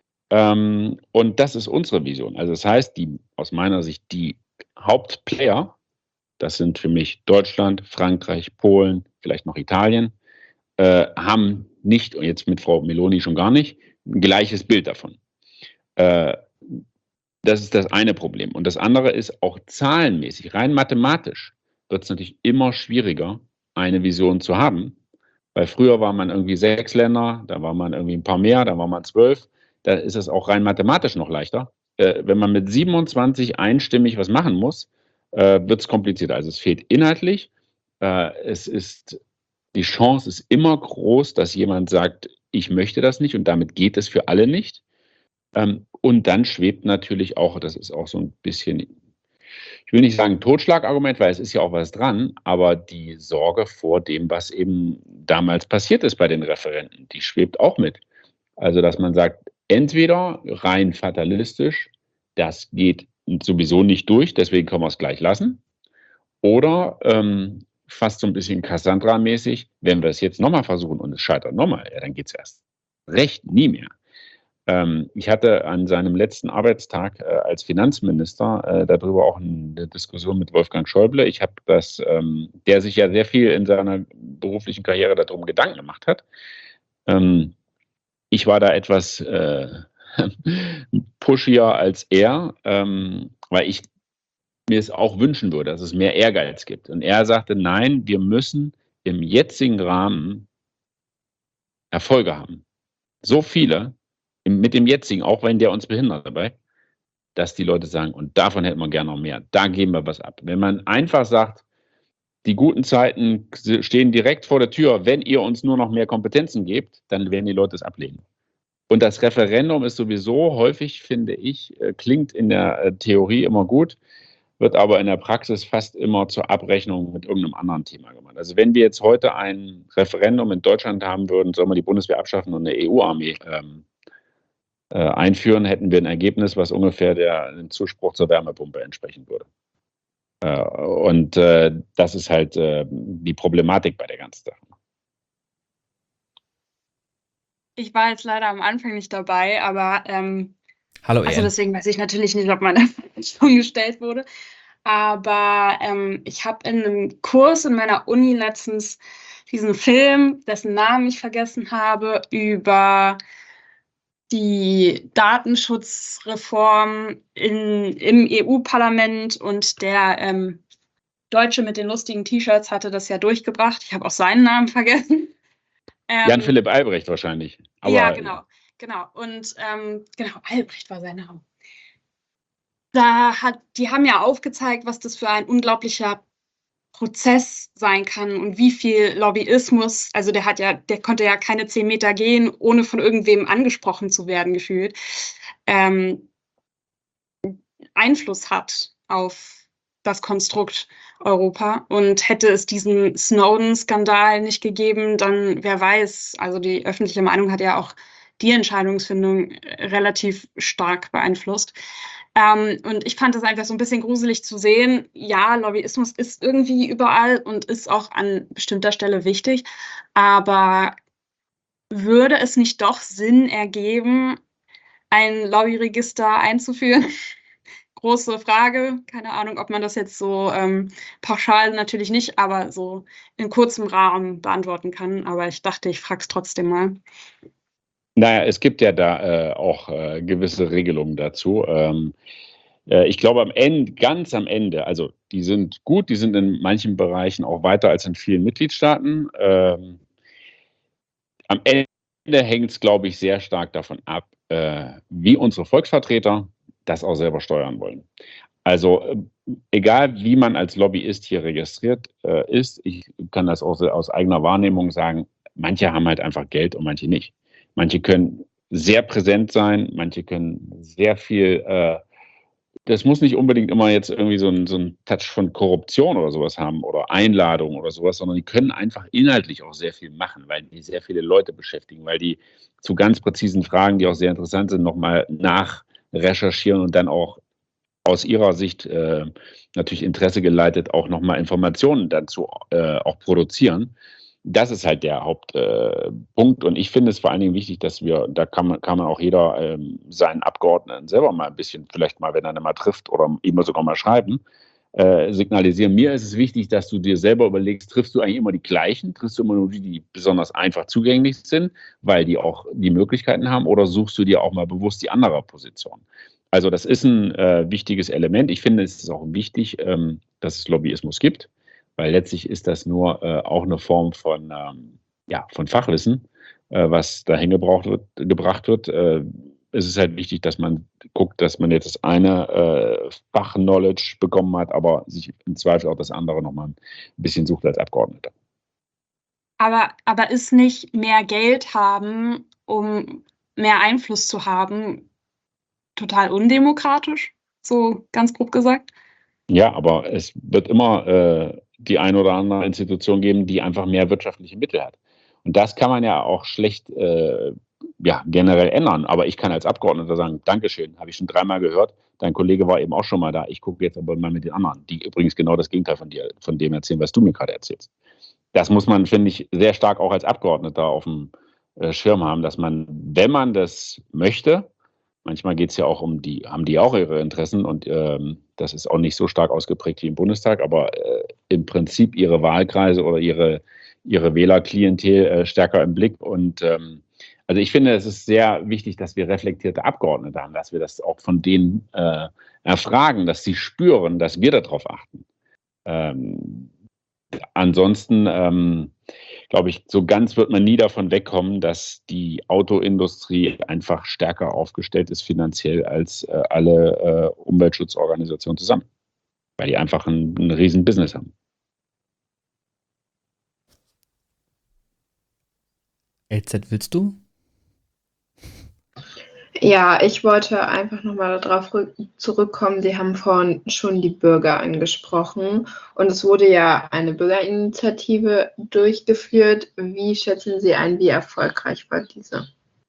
Ähm, und das ist unsere Vision. Also das heißt, die, aus meiner Sicht, die Hauptplayer, das sind für mich Deutschland, Frankreich, Polen, vielleicht noch Italien, äh, haben nicht, und jetzt mit Frau Meloni schon gar nicht, ein gleiches Bild davon. Äh, das ist das eine Problem. Und das andere ist auch zahlenmäßig, rein mathematisch, wird es natürlich immer schwieriger, eine Vision zu haben. Weil früher war man irgendwie sechs Länder, da war man irgendwie ein paar mehr, da war man zwölf. Da ist es auch rein mathematisch noch leichter. Äh, wenn man mit siebenundzwanzig einstimmig was machen muss, äh, wird es komplizierter. Also es fehlt inhaltlich. Äh, es ist, die Chance ist immer groß, dass jemand sagt, ich möchte das nicht und damit geht es für alle nicht. Ähm, und dann schwebt natürlich auch, das ist auch so ein bisschen, ich will nicht sagen Totschlagargument, weil es ist ja auch was dran, aber die Sorge vor dem, was eben damals passiert ist bei den Referenden, die schwebt auch mit. Also, dass man sagt, entweder rein fatalistisch, das geht sowieso nicht durch, deswegen können wir es gleich lassen, oder ähm, fast so ein bisschen Cassandra-mäßig, wenn wir es jetzt nochmal versuchen und es scheitert nochmal, ja, dann geht es erst recht nie mehr. Ähm, ich hatte an seinem letzten Arbeitstag äh, als Finanzminister äh, darüber auch eine Diskussion mit Wolfgang Schäuble. Ich habe das, ähm, der sich ja sehr viel in seiner beruflichen Karriere darum Gedanken gemacht hat. Ähm, ich war da etwas äh, pushier als er, ähm, weil ich mir es auch wünschen würde, dass es mehr Ehrgeiz gibt. Und er sagte, nein, wir müssen im jetzigen Rahmen Erfolge haben. So viele, mit dem jetzigen, auch wenn der uns behindert dabei, dass die Leute sagen, und davon hätten wir gerne noch mehr, da geben wir was ab. Wenn man einfach sagt, die guten Zeiten stehen direkt vor der Tür, wenn ihr uns nur noch mehr Kompetenzen gebt, dann werden die Leute es ablehnen. Und das Referendum ist sowieso häufig, finde ich, klingt in der Theorie immer gut, wird aber in der Praxis fast immer zur Abrechnung mit irgendeinem anderen Thema gemacht. Also wenn wir jetzt heute ein Referendum in Deutschland haben würden, sollen wir die Bundeswehr abschaffen und eine E U-Armee ähm, äh, einführen, hätten wir ein Ergebnis, was ungefähr der, dem Zuspruch zur Wärmepumpe entsprechen würde. Äh, und äh, das ist halt äh, die Problematik bei der ganzen Sache. Ich war jetzt leider am Anfang nicht dabei, aber ähm, Hallo, also Anne. deswegen weiß ich natürlich nicht, ob meine Frage schon gestellt wurde. Aber ähm, ich habe in einem Kurs in meiner Uni letztens diesen Film, dessen Namen ich vergessen habe, über die Datenschutzreform in, im E U-Parlament und der ähm, Deutsche mit den lustigen T-Shirts hatte das ja durchgebracht. Ich habe auch seinen Namen vergessen. Ähm, Jan-Philipp Albrecht wahrscheinlich. Aber ja, genau. Genau, und ähm, genau, Albrecht war sein Name. Da hat, die haben ja aufgezeigt, was das für ein unglaublicher Prozess sein kann und wie viel Lobbyismus, also der hat ja, der konnte ja keine zehn Meter gehen, ohne von irgendwem angesprochen zu werden, gefühlt, ähm, Einfluss hat auf das Konstrukt Europa. Und hätte es diesen Snowden-Skandal nicht gegeben, dann wer weiß, also die öffentliche Meinung hat ja auch die Entscheidungsfindung relativ stark beeinflusst. Ähm, und ich fand es einfach so ein bisschen gruselig zu sehen, ja, Lobbyismus ist irgendwie überall und ist auch an bestimmter Stelle wichtig, aber würde es nicht doch Sinn ergeben, ein Lobbyregister einzuführen? Große Frage, keine Ahnung, ob man das jetzt so ähm, pauschal natürlich nicht, aber so in kurzem Rahmen beantworten kann. Aber ich dachte, ich frage es trotzdem mal. Naja, es gibt ja da äh, auch äh, gewisse Regelungen dazu. Ähm, äh, ich glaube, am Ende, ganz am Ende, also die sind gut, die sind in manchen Bereichen auch weiter als in vielen Mitgliedstaaten. Ähm, am Ende hängt es, glaube ich, sehr stark davon ab, äh, wie unsere Volksvertreter das auch selber steuern wollen. Also äh, egal, wie man als Lobbyist hier registriert äh, ist, ich kann das auch aus eigener Wahrnehmung sagen, manche haben halt einfach Geld und manche nicht. Manche können sehr präsent sein, manche können sehr viel, äh, das muss nicht unbedingt immer jetzt irgendwie so ein, so ein Touch von Korruption oder sowas haben oder Einladung oder sowas, sondern die können einfach inhaltlich auch sehr viel machen, weil die sehr viele Leute beschäftigen, weil die zu ganz präzisen Fragen, die auch sehr interessant sind, nochmal nachrecherchieren und dann auch aus ihrer Sicht äh, natürlich Interesse geleitet auch nochmal Informationen dazu äh, auch produzieren. Das ist halt der Hauptpunkt. Äh, und ich finde es vor allen Dingen wichtig, dass wir, da kann man, kann man auch jeder ähm, seinen Abgeordneten selber mal ein bisschen, vielleicht mal, wenn er ihn mal trifft oder ihm sogar mal schreiben, äh, signalisieren. Mir ist es wichtig, dass du dir selber überlegst, triffst du eigentlich immer die gleichen, triffst du immer nur die, die besonders einfach zugänglich sind, weil die auch die Möglichkeiten haben, oder suchst du dir auch mal bewusst die andere Position? Also das ist ein äh, wichtiges Element. Ich finde, es ist auch wichtig, ähm, dass es Lobbyismus gibt, weil letztlich ist das nur äh, auch eine Form von, ähm, ja, von Fachwissen, äh, was dahin gebraucht wird, gebracht wird. Äh, es ist halt wichtig, dass man guckt, dass man jetzt das eine äh, Fachknowledge bekommen hat, aber sich im Zweifel auch das andere nochmal ein bisschen sucht als Abgeordneter. Aber, aber ist nicht mehr Geld haben, um mehr Einfluss zu haben, total undemokratisch, so ganz grob gesagt? Ja, aber es wird immer äh, die eine oder andere Institution geben, die einfach mehr wirtschaftliche Mittel hat. Und das kann man ja auch schlecht äh, ja, generell ändern. Aber ich kann als Abgeordneter sagen, Dankeschön, habe ich schon dreimal gehört. Dein Kollege war eben auch schon mal da. Ich gucke jetzt aber mal mit den anderen, die übrigens genau das Gegenteil von dir, von dem erzählen, was du mir gerade erzählst. Das muss man, finde ich, sehr stark auch als Abgeordneter auf dem äh, Schirm haben, dass man, wenn man das möchte, manchmal geht es ja auch um die, haben die auch ihre Interessen und ähm, das ist auch nicht so stark ausgeprägt wie im Bundestag, aber äh, im Prinzip ihre Wahlkreise oder ihre, ihre Wählerklientel äh, stärker im Blick. Und ähm, also ich finde, es ist sehr wichtig, dass wir reflektierte Abgeordnete haben, dass wir das auch von denen äh, erfragen, dass sie spüren, dass wir darauf achten. Ähm, ansonsten ähm, glaube ich, so ganz wird man nie davon wegkommen, dass die Autoindustrie einfach stärker aufgestellt ist finanziell als äh, alle äh, Umweltschutzorganisationen zusammen, weil die einfach ein, ein riesen Business haben. L Z, willst du? Ja, ich wollte einfach nochmal darauf zurückkommen. Sie haben vorhin schon die Bürger angesprochen und es wurde ja eine Bürgerinitiative durchgeführt. Wie schätzen Sie ein, wie erfolgreich war diese?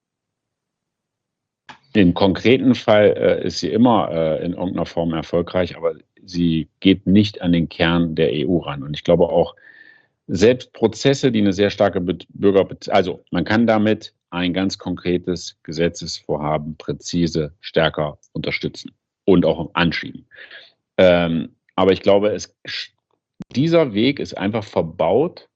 Im konkreten Fall äh, ist sie immer äh, in irgendeiner Form erfolgreich, aber sie geht nicht an den Kern der E U ran. Und ich glaube auch, selbst Prozesse, die eine sehr starke Bürger, also man kann damit ein ganz konkretes Gesetzesvorhaben präzise stärker unterstützen und auch anschieben. Ähm, aber ich glaube, es, dieser Weg ist einfach verbaut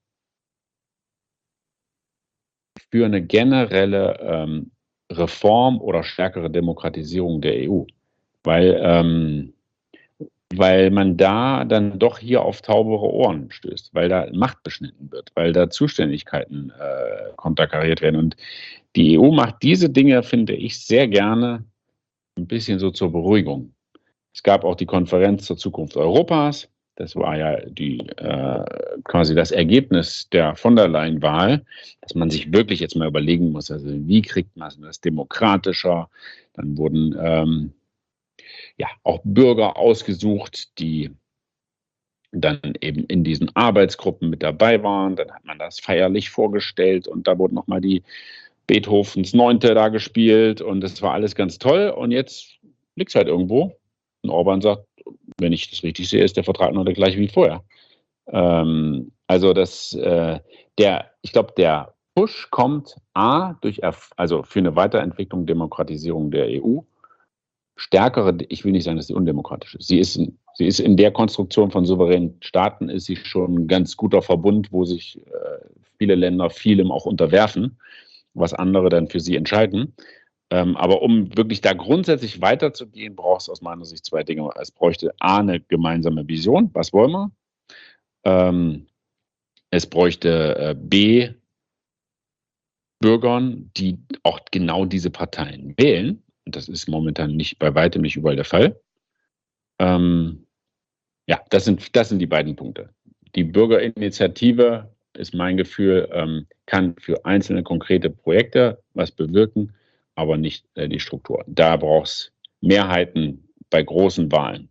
für eine generelle ähm, Reform oder stärkere Demokratisierung der E U, weil, ähm, weil man da dann doch hier auf taubere Ohren stößt, weil da Macht beschnitten wird, weil da Zuständigkeiten äh, konterkariert werden. Und die E U macht diese Dinge, finde ich, sehr gerne ein bisschen so zur Beruhigung. Es gab auch die Konferenz zur Zukunft Europas. Das war ja die, äh, quasi das Ergebnis der von der Leyen-Wahl, dass man sich wirklich jetzt mal überlegen muss, also wie kriegt man das demokratischer? Dann wurden ähm, ja auch Bürger ausgesucht, die dann eben in diesen Arbeitsgruppen mit dabei waren. Dann hat man das feierlich vorgestellt und da wurde nochmal die Beethovens Neunte da gespielt und das war alles ganz toll. Und jetzt liegt es halt irgendwo. Und Orban sagt, wenn ich das richtig sehe, ist der Vertrag noch der gleiche wie vorher. Ähm, also das, äh, der, ich glaube, der Push kommt A, durch, also für eine Weiterentwicklung, Demokratisierung der E U. Stärkere, ich will nicht sagen, dass sie undemokratisch ist. Sie ist, sie ist in der Konstruktion von souveränen Staaten, ist sie schon ein ganz guter Verbund, wo sich äh, viele Länder vielem auch unterwerfen, was andere dann für sie entscheiden. Ähm, aber um wirklich da grundsätzlich weiterzugehen, braucht es aus meiner Sicht zwei Dinge. Es bräuchte A, eine gemeinsame Vision, was wollen wir? Ähm, es bräuchte äh, B, Bürgern, die auch genau diese Parteien wählen. Und das ist momentan nicht bei weitem nicht überall der Fall. Ähm, ja, das sind, das sind die beiden Punkte. Die Bürgerinitiative, ist mein Gefühl, ähm, kann für einzelne konkrete Projekte was bewirken, aber nicht äh, die Struktur. Da braucht es Mehrheiten bei großen Wahlen.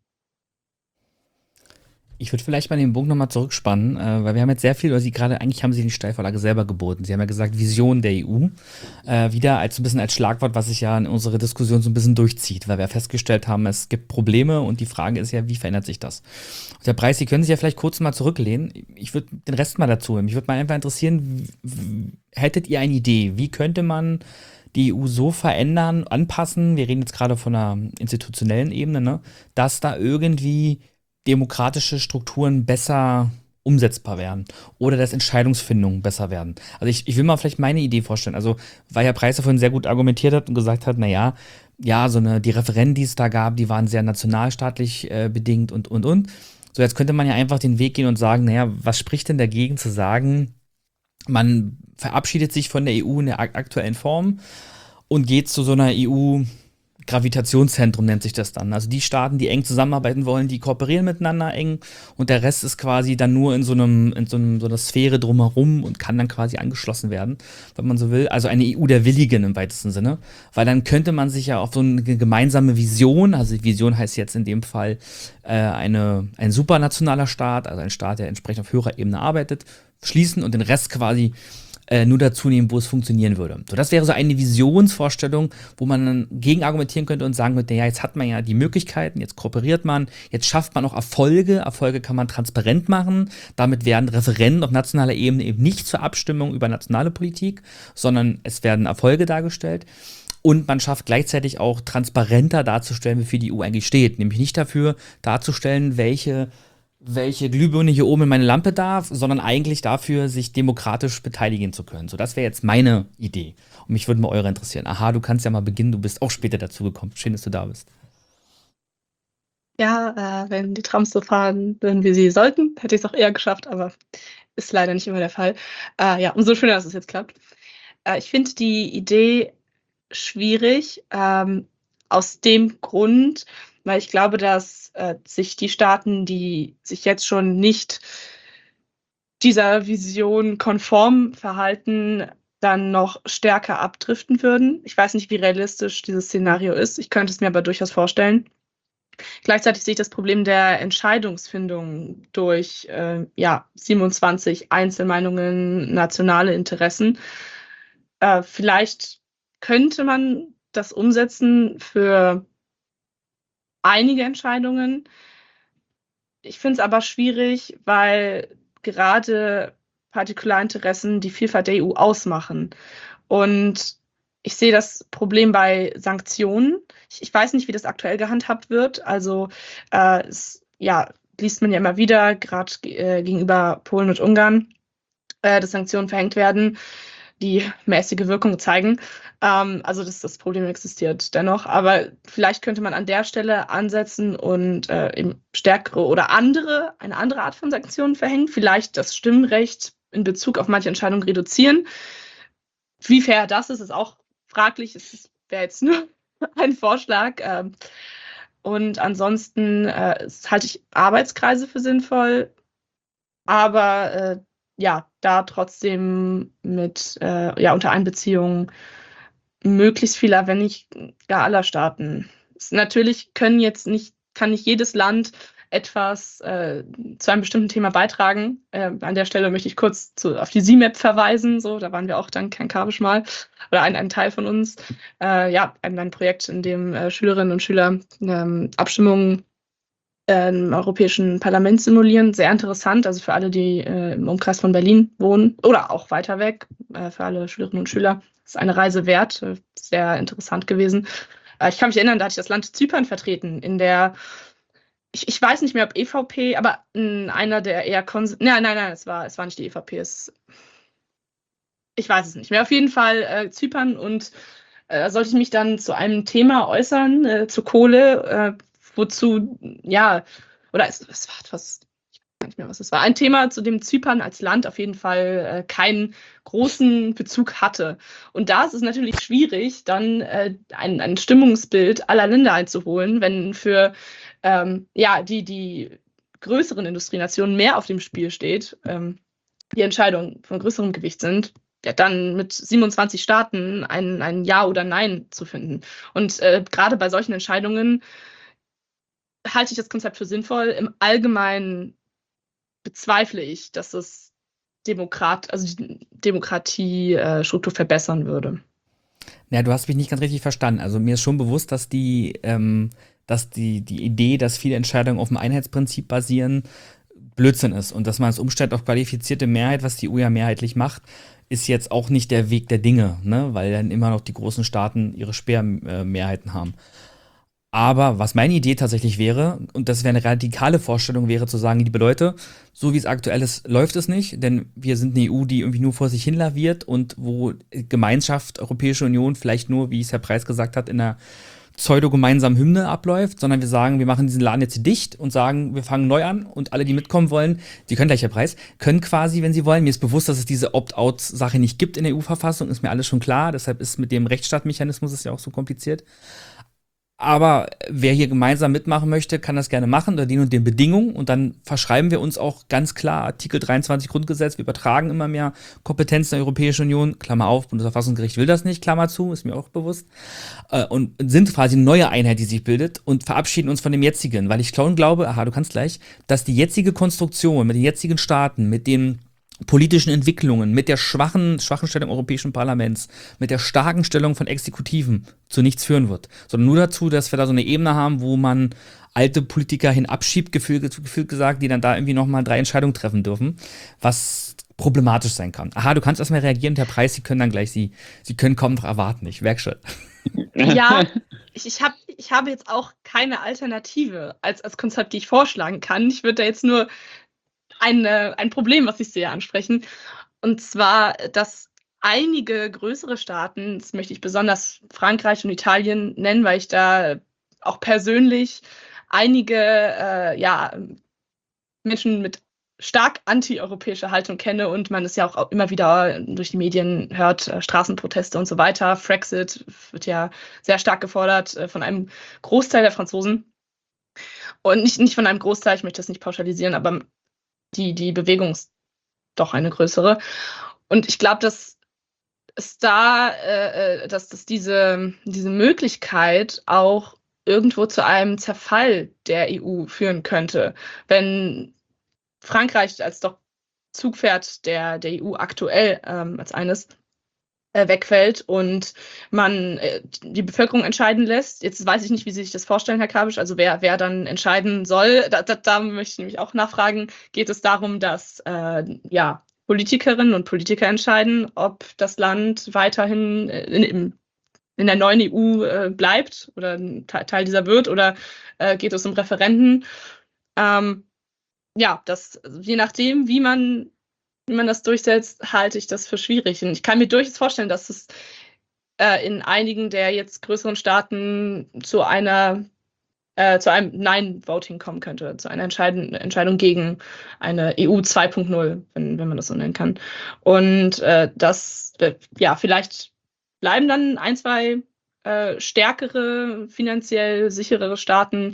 Ich würde vielleicht mal den Punkt nochmal zurückspannen, äh, weil wir haben jetzt sehr viel, oder Sie gerade, eigentlich haben Sie die Steilvorlage selber geboten. Sie haben ja gesagt, Vision der E U, äh, wieder als ein bisschen als Schlagwort, was sich ja in unserer Diskussion so ein bisschen durchzieht, weil wir festgestellt haben, es gibt Probleme und die Frage ist ja, wie verändert sich das? Und Herr Preis, Sie können sich ja vielleicht kurz mal zurücklehnen. Ich würde den Rest mal dazu nehmen. Mich würde mal einfach interessieren, w- hättet ihr eine Idee, wie könnte man die E U so verändern, anpassen, wir reden jetzt gerade von einer institutionellen Ebene, ne, dass da irgendwie demokratische Strukturen besser umsetzbar werden oder dass Entscheidungsfindungen besser werden. Also ich, ich will mal vielleicht meine Idee vorstellen. Also weil Herr Preis davon sehr gut argumentiert hat und gesagt hat, naja, ja, so eine, die Referenden, die es da gab, die waren sehr nationalstaatlich äh, bedingt und, und, und. So, jetzt könnte man ja einfach den Weg gehen und sagen, naja, was spricht denn dagegen zu sagen, man verabschiedet sich von der E U in der ak- aktuellen Form und geht zu so einer E U- Gravitationszentrum nennt sich das dann. Also die Staaten, die eng zusammenarbeiten wollen, die kooperieren miteinander eng und der Rest ist quasi dann nur in so einem, in so einem, so einer Sphäre drumherum und kann dann quasi angeschlossen werden, wenn man so will. Also eine E U der Willigen im weitesten Sinne. Weil dann könnte man sich ja auf so eine gemeinsame Vision, also Vision heißt jetzt in dem Fall äh, eine, ein supranationaler Staat, also ein Staat, der entsprechend auf höherer Ebene arbeitet, schließen und den Rest quasi äh, nur dazu nehmen, wo es funktionieren würde. So, das wäre so eine Visionsvorstellung, wo man dann gegen argumentieren könnte und sagen könnte, ja, jetzt hat man ja die Möglichkeiten, jetzt kooperiert man, jetzt schafft man auch Erfolge, Erfolge kann man transparent machen, damit werden Referenden auf nationaler Ebene eben nicht zur Abstimmung über nationale Politik, sondern es werden Erfolge dargestellt. Und man schafft gleichzeitig auch transparenter darzustellen, wofür die E U eigentlich steht. Nämlich nicht dafür darzustellen, welche welche Glühbirne hier oben in meine Lampe darf, sondern eigentlich dafür, sich demokratisch beteiligen zu können. So, das wäre jetzt meine Idee. Und mich würde mal eure interessieren. Aha, du kannst ja mal beginnen, du bist auch später dazugekommen. Schön, dass du da bist. Ja, äh, wenn die Trams so fahren würden, wie sie sollten, hätte ich es auch eher geschafft, aber ist leider nicht immer der Fall. Äh, ja, umso schöner, dass es jetzt klappt. Äh, ich finde die Idee schwierig, ähm, aus dem Grund, weil ich glaube, dass äh, sich die Staaten, die sich jetzt schon nicht dieser Vision konform verhalten, dann noch stärker abdriften würden. Ich weiß nicht, wie realistisch dieses Szenario ist. Ich könnte es mir aber durchaus vorstellen. Gleichzeitig sehe ich das Problem der Entscheidungsfindung durch äh, ja, siebenundzwanzig Einzelmeinungen, nationale Interessen. Äh, vielleicht könnte man das umsetzen für einige Entscheidungen. Ich finde es aber schwierig, weil gerade Partikularinteressen die Vielfalt der E U ausmachen. Und ich sehe das Problem bei Sanktionen. Ich, ich weiß nicht, wie das aktuell gehandhabt wird. Also äh, es, ja, liest man ja immer wieder, gerade äh, gegenüber Polen und Ungarn, äh, dass Sanktionen verhängt werden, die mäßige Wirkung zeigen. Ähm, also dass das Problem existiert dennoch. Aber vielleicht könnte man an der Stelle ansetzen und äh, eben stärkere oder andere, eine andere Art von Sanktionen verhängen. Vielleicht das Stimmrecht in Bezug auf manche Entscheidungen reduzieren. Wie fair das ist, ist auch fraglich. Es wäre jetzt nur ein Vorschlag. Ähm, Und ansonsten äh, halte ich Arbeitskreise für sinnvoll, aber äh, ja, da trotzdem mit äh, ja, unter Einbeziehung möglichst vieler, wenn nicht gar aller Staaten. Es, natürlich können jetzt nicht, kann nicht jedes Land etwas äh, zu einem bestimmten Thema beitragen. Äh, an der Stelle möchte ich kurz zu, auf die C MAP verweisen. So, da waren wir auch dann kein Kabisch mal oder ein, ein Teil von uns. Äh, ja, ein, ein Projekt, in dem äh, Schülerinnen und Schüler ähm, Abstimmungen äh, im Europäischen Parlament simulieren. Sehr interessant, also für alle, die äh, im Umkreis von Berlin wohnen oder auch weiter weg, äh, für alle Schülerinnen und Schüler. Das ist eine Reise wert, äh, sehr interessant gewesen. Äh, ich kann mich erinnern, da hatte ich das Land Zypern vertreten, in der Ich, ich weiß nicht mehr, ob E V P, aber mh, einer der eher konservativen. Nein, nein, nein, es war, es war nicht die E V P. Es, ich weiß es nicht mehr. Auf jeden Fall äh, Zypern und äh, sollte ich mich dann zu einem Thema äußern, äh, zu Kohle, äh, wozu, ja, oder es, es war etwas, ich weiß gar nicht mehr, was es war. Ein Thema, zu dem Zypern als Land auf jeden Fall äh, keinen großen Bezug hatte. Und da ist es natürlich schwierig, dann äh, ein, ein Stimmungsbild aller Länder einzuholen, wenn für Ähm, ja, die, die größeren Industrienationen mehr auf dem Spiel steht, ähm, die Entscheidungen von größerem Gewicht sind, ja, dann mit siebenundzwanzig Staaten ein, ein Ja oder Nein zu finden. Und äh, gerade bei solchen Entscheidungen halte ich das Konzept für sinnvoll. Im Allgemeinen bezweifle ich, dass es Demokrat, also die Demokratiestruktur äh, verbessern würde. Ja, du hast mich nicht ganz richtig verstanden. Also mir ist schon bewusst, dass die, ähm, dass die, die Idee, dass viele Entscheidungen auf dem Einheitsprinzip basieren, Blödsinn ist. Und dass man es umstellt auf qualifizierte Mehrheit, was die E U ja mehrheitlich macht, ist jetzt auch nicht der Weg der Dinge, ne? Weil dann immer noch die großen Staaten ihre Sperrmehrheiten haben. Aber was meine Idee tatsächlich wäre, und das wäre eine radikale Vorstellung, wäre zu sagen, liebe Leute, so wie es aktuell ist, läuft es nicht, denn wir sind eine E U, die irgendwie nur vor sich hin laviert und wo Gemeinschaft, Europäische Union vielleicht nur, wie es Herr Preis gesagt hat, in einer pseudo-gemeinsamen Hymne abläuft, sondern wir sagen, wir machen diesen Laden jetzt dicht und sagen, wir fangen neu an und alle, die mitkommen wollen, die können gleich, Herr Preis, können quasi, wenn sie wollen. Mir ist bewusst, dass es diese Opt-out-Sache nicht gibt in der E U-Verfassung, ist mir alles schon klar, deshalb ist mit dem Rechtsstaatmechanismus es ja auch so kompliziert. Aber wer hier gemeinsam mitmachen möchte, kann das gerne machen, unter den und den Bedingungen. Und dann verschreiben wir uns auch ganz klar Artikel dreiundzwanzig Grundgesetz. Wir übertragen immer mehr Kompetenzen der Europäischen Union. Klammer auf, Bundesverfassungsgericht will das nicht, Klammer zu, ist mir auch bewusst. Und sind quasi eine neue Einheit, die sich bildet und verabschieden uns von dem jetzigen. Weil ich schon glaube, aha, du kannst gleich, dass die jetzige Konstruktion mit den jetzigen Staaten, mit den politischen Entwicklungen, mit der schwachen, schwachen Stellung Europäischen Parlaments, mit der starken Stellung von Exekutiven zu nichts führen wird. Sondern nur dazu, dass wir da so eine Ebene haben, wo man alte Politiker hin abschiebt, gefühlt, gefühlt gesagt, die dann da irgendwie nochmal drei Entscheidungen treffen dürfen, was problematisch sein kann. Aha, du kannst erstmal reagieren, Herr Preis, Sie können dann gleich, Sie, Sie können kaum noch erwarten, ich merke schon. Ja, ich, ich, hab, ich habe jetzt auch keine Alternative als, als Konzept, die ich vorschlagen kann. Ich würde da jetzt nur Ein, ein Problem, was ich sehe, ansprechen. Und zwar, dass einige größere Staaten, das möchte ich besonders Frankreich und Italien nennen, weil ich da auch persönlich einige äh, ja, Menschen mit stark anti-europäischer Haltung kenne und man es ja auch immer wieder durch die Medien hört, äh, Straßenproteste und so weiter. Frexit wird ja sehr stark gefordert äh, von einem Großteil der Franzosen. Und nicht, nicht von einem Großteil, ich möchte das nicht pauschalisieren, aber Die, die Bewegung ist doch eine größere. Und ich glaube, dass es da, äh, dass, dass diese, diese Möglichkeit auch irgendwo zu einem Zerfall der E U führen könnte, wenn Frankreich als doch Zugpferd der, der E U aktuell ähm, als eines äh, wegfällt und man äh, die Bevölkerung entscheiden lässt. Jetzt weiß ich nicht, wie Sie sich das vorstellen, Herr Kabisch, also wer, wer dann entscheiden soll. Da, da, da möchte ich nämlich auch nachfragen, geht es darum, dass äh, ja, Politikerinnen und Politiker entscheiden, ob das Land weiterhin in, in, in der neuen E U äh, bleibt oder ein Teil dieser wird, oder äh, geht es um Referenden? Ähm, ja, das, je nachdem, wie man Wie man das durchsetzt, halte ich das für schwierig. Und ich kann mir durchaus vorstellen, dass es äh, in einigen der jetzt größeren Staaten zu einer äh, zu einem Nein-Voting kommen könnte, zu einer Entscheidung, Entscheidung gegen eine E U zwei Punkt null, wenn, wenn man das so nennen kann. Und äh, das, äh, ja, vielleicht bleiben dann ein, zwei äh, stärkere, finanziell sicherere Staaten.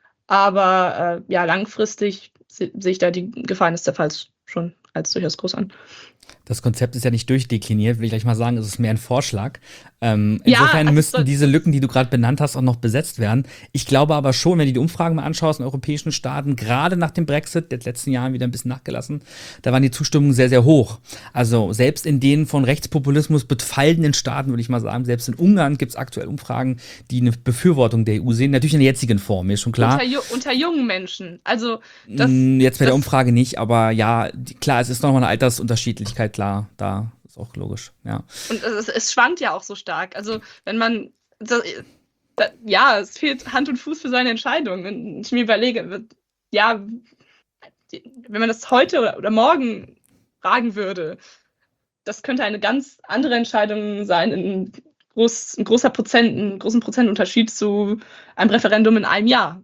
Aber äh, ja, langfristig se- sehe ich da die Gefahr eines Zerfalls schon als durchaus groß an. Das Konzept ist ja nicht durchdekliniert, will ich gleich mal sagen, es ist mehr ein Vorschlag. Ähm, Ja, insofern also müssten soll- diese Lücken, die du gerade benannt hast, auch noch besetzt werden. Ich glaube aber schon, wenn du die Umfragen mal anschaust in europäischen Staaten, gerade nach dem Brexit, der in den letzten Jahren wieder ein bisschen nachgelassen, da waren die Zustimmungen sehr, sehr hoch. Also selbst in den von Rechtspopulismus befallenen Staaten, würde ich mal sagen, selbst in Ungarn gibt es aktuell Umfragen, die eine Befürwortung der E U sehen. Natürlich in der jetzigen Form, mir ist schon klar. Unter, ju unter jungen Menschen. Also das, Mm, Jetzt bei der das- Umfrage nicht, aber ja, die, klar, es ist nochmal eine Altersunterschiedlichkeit, klar, da ist auch logisch, ja. Und es, es schwankt ja auch so stark. Also, wenn man. Das, da, ja, es fehlt Hand und Fuß für seine Entscheidung. Wenn ich mir überlege, ja, die, wenn man das heute oder, oder morgen fragen würde, das könnte eine ganz andere Entscheidung sein, ein, groß, ein großer Prozent, einen großen Prozentunterschied zu einem Referendum in einem Jahr.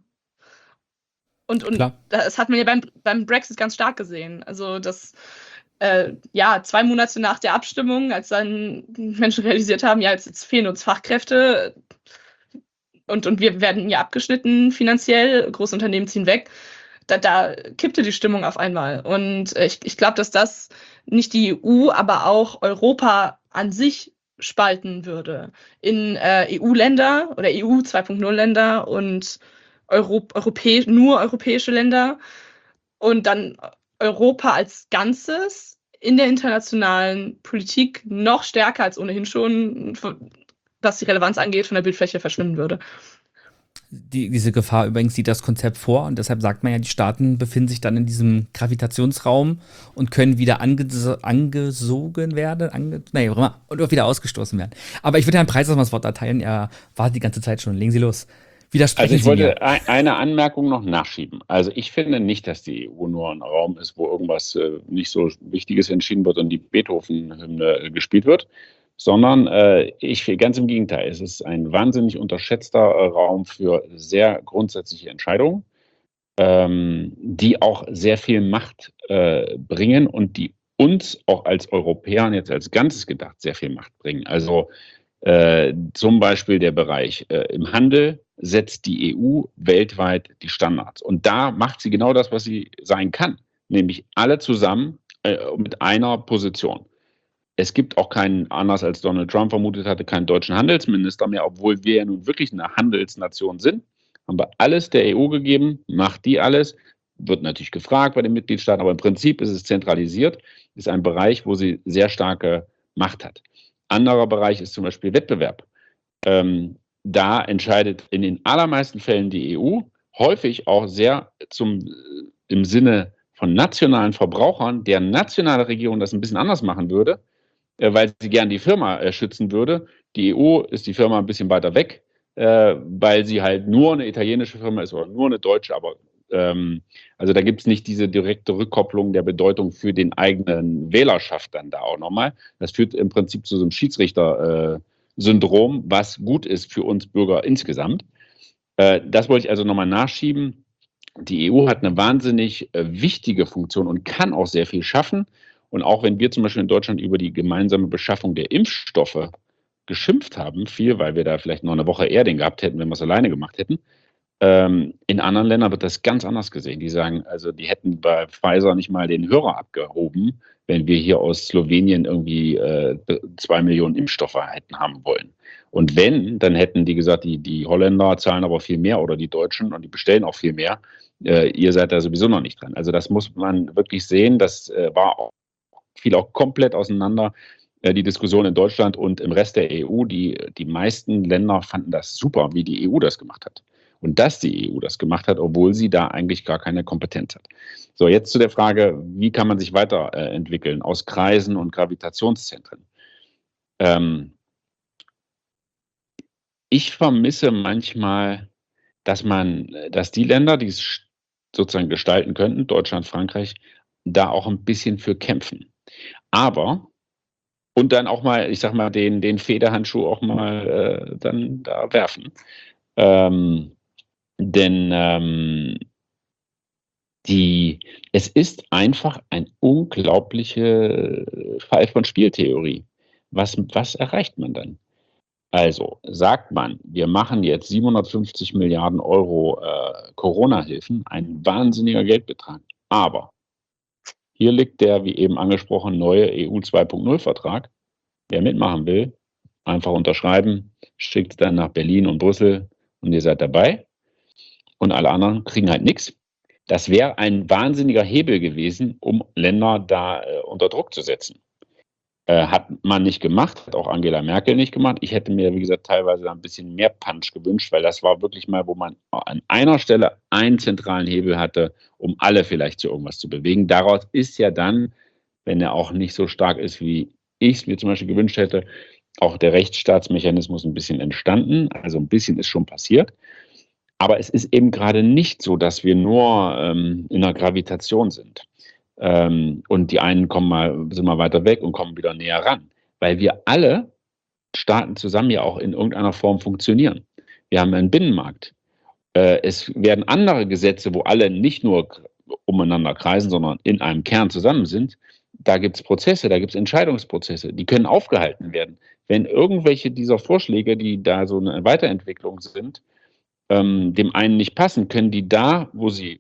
Und, und Klar. das hat man ja beim, beim Brexit ganz stark gesehen. Also, das. Äh, ja, zwei Monate nach der Abstimmung, als dann Menschen realisiert haben, ja, jetzt, jetzt fehlen uns Fachkräfte und, und wir werden ja abgeschnitten finanziell, Großunternehmen ziehen weg, da, da kippte die Stimmung auf einmal. Und äh, ich, ich glaube, dass das nicht die E U, aber auch Europa an sich spalten würde. In äh, E U-Länder oder E U zwei Punkt null Länder und Europ Europä nur europäische Länder und dann Europa als Ganzes in der internationalen Politik noch stärker als ohnehin schon, was die Relevanz angeht, von der Bildfläche verschwinden würde. Die, diese Gefahr übrigens sieht das Konzept vor und deshalb sagt man ja, die Staaten befinden sich dann in diesem Gravitationsraum und können wieder ange angesogen werden, ange nee, oder wieder ausgestoßen werden. Aber ich würde Herrn Preis das Wort erteilen, er war die ganze Zeit schon. Legen Sie los. Widersprechen Also ich Sie wollte mir. ein, eine Anmerkung noch nachschieben. Also ich finde nicht, dass die E U nur ein Raum ist, wo irgendwas äh, nicht so Wichtiges entschieden wird und die Beethoven-Hymne äh, gespielt wird, sondern äh, ich finde ganz im Gegenteil. Es ist ein wahnsinnig unterschätzter äh, Raum für sehr grundsätzliche Entscheidungen, ähm, die auch sehr viel Macht äh, bringen und die uns auch als Europäern jetzt als Ganzes gedacht sehr viel Macht bringen. Also äh, zum Beispiel der Bereich äh, im Handel setzt die E U weltweit die Standards. Und da macht sie genau das, was sie sein kann, nämlich alle zusammen äh, mit einer Position. Es gibt auch keinen, anders als Donald Trump vermutet hatte, keinen deutschen Handelsminister mehr, obwohl wir ja nun wirklich eine Handelsnation sind. Haben wir alles der E U gegeben, macht die alles, wird natürlich gefragt bei den Mitgliedstaaten, aber im Prinzip ist es zentralisiert, ist ein Bereich, wo sie sehr starke Macht hat. Anderer Bereich ist zum Beispiel Wettbewerb. Ähm, da entscheidet in den allermeisten Fällen die E U, häufig auch sehr zum, im Sinne von nationalen Verbrauchern, deren nationale Regierung das ein bisschen anders machen würde, äh, weil sie gern die Firma äh, schützen würde. Die E U ist die Firma ein bisschen weiter weg, äh, weil sie halt nur eine italienische Firma ist oder nur eine deutsche, aber ähm, also da gibt es nicht diese direkte Rückkopplung der Bedeutung für den eigenen Wählerschaft dann da auch nochmal. Das führt im Prinzip zu so einem Schiedsrichter- äh, Syndrom, was gut ist für uns Bürger insgesamt. Äh, das wollte ich also nochmal nachschieben. Die E U hat eine wahnsinnig äh, wichtige Funktion und kann auch sehr viel schaffen. Und auch wenn wir zum Beispiel in Deutschland über die gemeinsame Beschaffung der Impfstoffe geschimpft haben, viel, weil wir da vielleicht noch eine Woche eher den gehabt hätten, wenn wir es alleine gemacht hätten, ähm, in anderen Ländern wird das ganz anders gesehen. Die sagen, also die hätten bei Pfizer nicht mal den Hörer abgehoben, wenn wir hier aus Slowenien irgendwie äh, zwei Millionen Impfstoffe hätten haben wollen. Und wenn, dann hätten die gesagt, die, die Holländer zahlen aber viel mehr oder die Deutschen und die bestellen auch viel mehr. Äh, ihr seid da sowieso noch nicht dran. Also das muss man wirklich sehen. Das äh, war auch, fiel auch komplett auseinander, äh, die Diskussion in Deutschland und im Rest der E U. Die, die meisten Länder fanden das super, wie die E U das gemacht hat. Und dass die E U das gemacht hat, obwohl sie da eigentlich gar keine Kompetenz hat. So, jetzt zu der Frage, wie kann man sich weiterentwickeln aus Kreisen und Gravitationszentren? Ähm, ich vermisse manchmal, dass man, dass die Länder, die es sozusagen gestalten könnten, Deutschland, Frankreich, da auch ein bisschen für kämpfen. Aber, und dann auch mal, ich sag mal, den, den Federhandschuh auch mal äh, dann da werfen. Ähm, Denn ähm, die, es ist einfach ein unglaublicher Fall von Spieltheorie. Was, was erreicht man dann? Also sagt man, wir machen jetzt siebenhundertfünfzig Milliarden Euro äh, Corona-Hilfen, ein wahnsinniger Geldbetrag. Aber hier liegt der, wie eben angesprochen, neue E U zwei Punkt null Vertrag. Wer mitmachen will, einfach unterschreiben, schickt es dann nach Berlin und Brüssel und ihr seid dabei. Und alle anderen kriegen halt nichts. Das wäre ein wahnsinniger Hebel gewesen, um Länder da äh, unter Druck zu setzen. Äh, hat man nicht gemacht, hat auch Angela Merkel nicht gemacht. Ich hätte mir, wie gesagt, teilweise ein bisschen mehr Punch gewünscht, weil das war wirklich mal, wo man an einer Stelle einen zentralen Hebel hatte, um alle vielleicht zu irgendwas zu bewegen. Daraus ist ja dann, wenn er auch nicht so stark ist, wie ich es mir zum Beispiel gewünscht hätte, auch der Rechtsstaatsmechanismus ein bisschen entstanden. Also ein bisschen ist schon passiert. Aber es ist eben gerade nicht so, dass wir nur ähm, in einer Gravitation sind. Ähm, und die einen kommen mal, sind mal weiter weg und kommen wieder näher ran. Weil wir alle Staaten zusammen ja auch in irgendeiner Form funktionieren. Wir haben einen Binnenmarkt. Äh, es werden andere Gesetze, wo alle nicht nur umeinander kreisen, sondern in einem Kern zusammen sind. Da gibt es Prozesse, da gibt es Entscheidungsprozesse, die können aufgehalten werden. Wenn irgendwelche dieser Vorschläge, die da so eine Weiterentwicklung sind, ähm, dem einen nicht passen, können die da, wo sie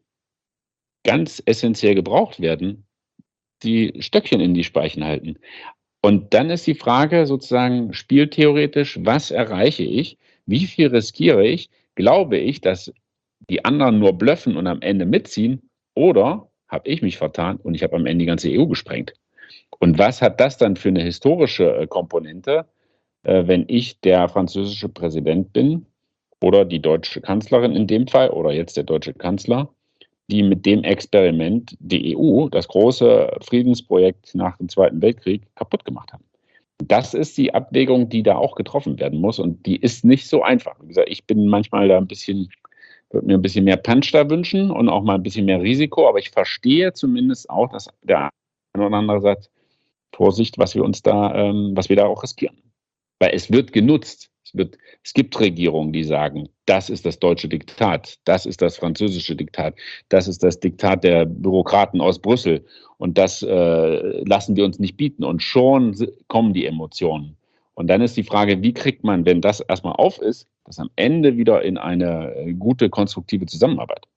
ganz essentiell gebraucht werden, die Stöckchen in die Speichen halten. Und dann ist die Frage sozusagen spieltheoretisch, was erreiche ich, wie viel riskiere ich, glaube ich, dass die anderen nur bluffen und am Ende mitziehen, oder habe ich mich vertan und ich habe am Ende die ganze E U gesprengt. Und was hat das dann für eine historische Komponente, wenn ich der französische Präsident bin oder die deutsche Kanzlerin in dem Fall oder jetzt der deutsche Kanzler, die mit dem Experiment die E U, das große Friedensprojekt nach dem Zweiten Weltkrieg, kaputt gemacht haben. Das ist die Abwägung, die da auch getroffen werden muss und die ist nicht so einfach. Wie gesagt, ich bin manchmal da ein bisschen, würde mir ein bisschen mehr Punch da wünschen und auch mal ein bisschen mehr Risiko, aber ich verstehe zumindest auch, dass der eine oder andere sagt, Vorsicht, was wir uns da, ähm, was wir da auch riskieren. Weil es wird genutzt. Es, wird, es gibt Regierungen, die sagen, das ist das deutsche Diktat, das ist das französische Diktat, das ist das Diktat der Bürokraten aus Brüssel und das äh, lassen wir uns nicht bieten. Und schon kommen die Emotionen. Und dann ist die Frage, wie kriegt man, wenn das erstmal auf ist, das am Ende wieder in eine gute, konstruktive Zusammenarbeit?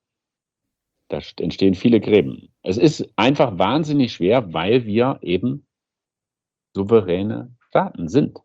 Da entstehen viele Gräben. Es ist einfach wahnsinnig schwer, weil wir eben souveräne Staaten sind.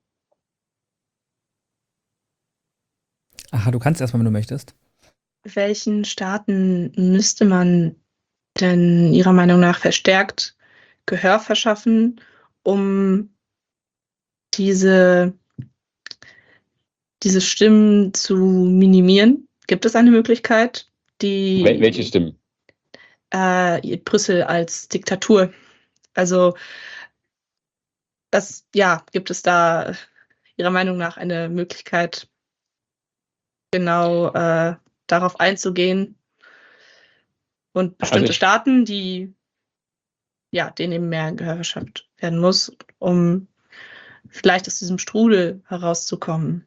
Aha, du kannst erstmal, wenn du möchtest. Welchen Staaten müsste man denn Ihrer Meinung nach verstärkt Gehör verschaffen, um diese, diese Stimmen zu minimieren? Gibt es eine Möglichkeit, die... Wel- welche Stimmen? Äh, Brüssel als Diktatur. Also, das, ja, gibt es da Ihrer Meinung nach eine Möglichkeit, genau äh, darauf einzugehen und bestimmte Also ich- Staaten, die, ja, denen eben mehr Gehör verschafft werden muss, um vielleicht aus diesem Strudel herauszukommen.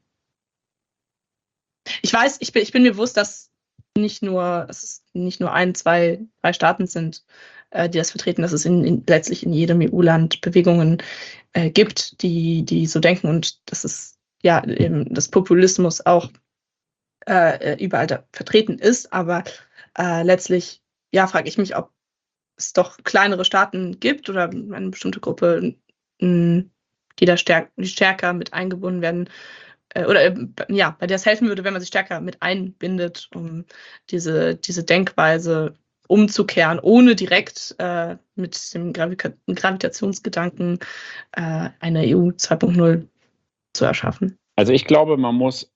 Ich weiß, ich bin, ich bin mir bewusst, dass nicht nur, dass es nicht nur ein, zwei, drei Staaten sind, äh, die das vertreten, dass es in, in, letztlich in jedem E U-Land Bewegungen äh, gibt, die, die so denken und dass es ja eben das Populismus auch äh, überall da vertreten ist. Aber äh, letztlich, ja, frage ich mich, ob es doch kleinere Staaten gibt oder eine bestimmte Gruppe, mh, die da stärk, die stärker mit eingebunden werden, oder äh, ja, bei der es helfen würde, wenn man sich stärker mit einbindet, um diese, diese Denkweise umzukehren, ohne direkt äh, mit dem Gravika- Gravitationsgedanken äh, eine E U zwei Punkt null zu erschaffen. Also ich glaube, man muss,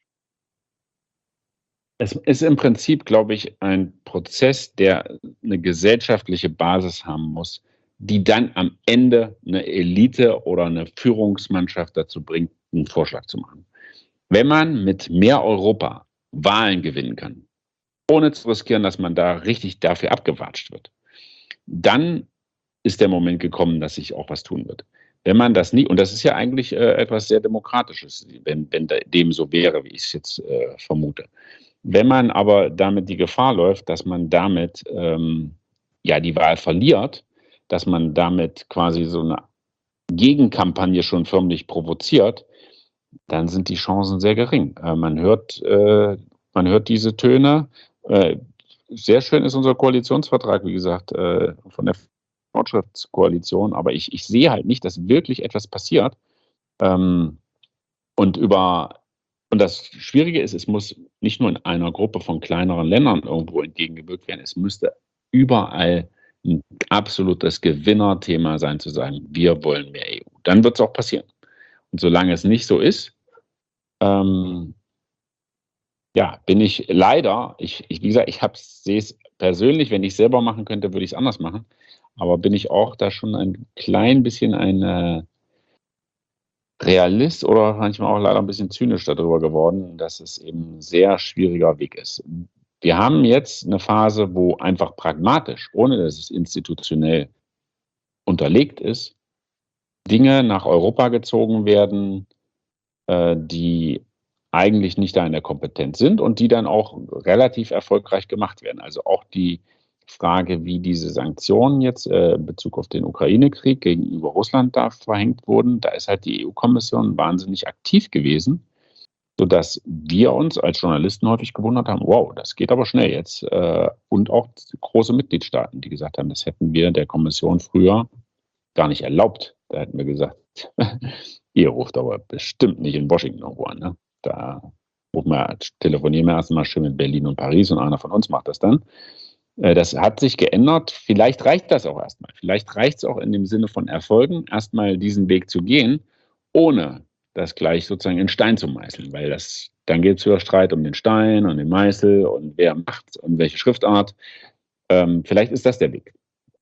es ist im Prinzip, glaube ich, ein Prozess, der eine gesellschaftliche Basis haben muss, die dann am Ende eine Elite oder eine Führungsmannschaft dazu bringt, einen Vorschlag zu machen. Wenn man mit mehr Europa Wahlen gewinnen kann, ohne zu riskieren, dass man da richtig dafür abgewatscht wird, dann ist der Moment gekommen, dass sich auch was tun wird. Wenn man das nie, und das ist ja eigentlich äh, etwas sehr Demokratisches, wenn, wenn dem so wäre, wie ich es jetzt äh, vermute. Wenn man aber damit die Gefahr läuft, dass man damit ähm, ja die Wahl verliert, dass man damit quasi so eine Gegenkampagne schon förmlich provoziert, dann sind die Chancen sehr gering. Äh, man hört, äh, man hört diese Töne. Äh, sehr schön ist unser Koalitionsvertrag, wie gesagt, äh, von der Fortschrittskoalition, aber ich, ich sehe halt nicht, dass wirklich etwas passiert. Ähm, und über und das Schwierige ist, es muss nicht nur in einer Gruppe von kleineren Ländern irgendwo entgegengewirkt werden, es müsste überall ein absolutes Gewinnerthema sein, zu sagen, wir wollen mehr E U. Dann wird es auch passieren. Und solange es nicht so ist, ähm, ja, bin ich leider, ich, ich wie gesagt, ich sehe es persönlich, wenn ich es selber machen könnte, würde ich es anders machen. Aber bin ich auch da schon ein klein bisschen ein äh, Realist oder manchmal auch leider ein bisschen zynisch darüber geworden, dass es eben ein sehr schwieriger Weg ist. Wir haben jetzt eine Phase, wo einfach pragmatisch, ohne dass es institutionell unterlegt ist, Dinge nach Europa gezogen werden, äh, die eigentlich nicht da in der Kompetenz sind und die dann auch relativ erfolgreich gemacht werden. Also auch die Frage, wie diese Sanktionen jetzt äh, in Bezug auf den Ukraine-Krieg gegenüber Russland da verhängt wurden, da ist halt die E U-Kommission wahnsinnig aktiv gewesen, sodass wir uns als Journalisten häufig gewundert haben, wow, das geht aber schnell jetzt. Äh, und auch große Mitgliedstaaten, die gesagt haben, das hätten wir der Kommission früher gar nicht erlaubt. Da hätten wir gesagt, ihr ruft aber bestimmt nicht in Washington irgendwo an. Ne? Da rufen wir, telefonieren wir erstmal schön mit Berlin und Paris und einer von uns macht das dann. Das hat sich geändert. Vielleicht reicht das auch erstmal. Vielleicht reicht es auch in dem Sinne von Erfolgen, erstmal diesen Weg zu gehen, ohne das gleich sozusagen in Stein zu meißeln. Weil das, dann geht es wieder Streit um den Stein und den Meißel und wer macht und welche Schriftart. Ähm, vielleicht ist das der Weg.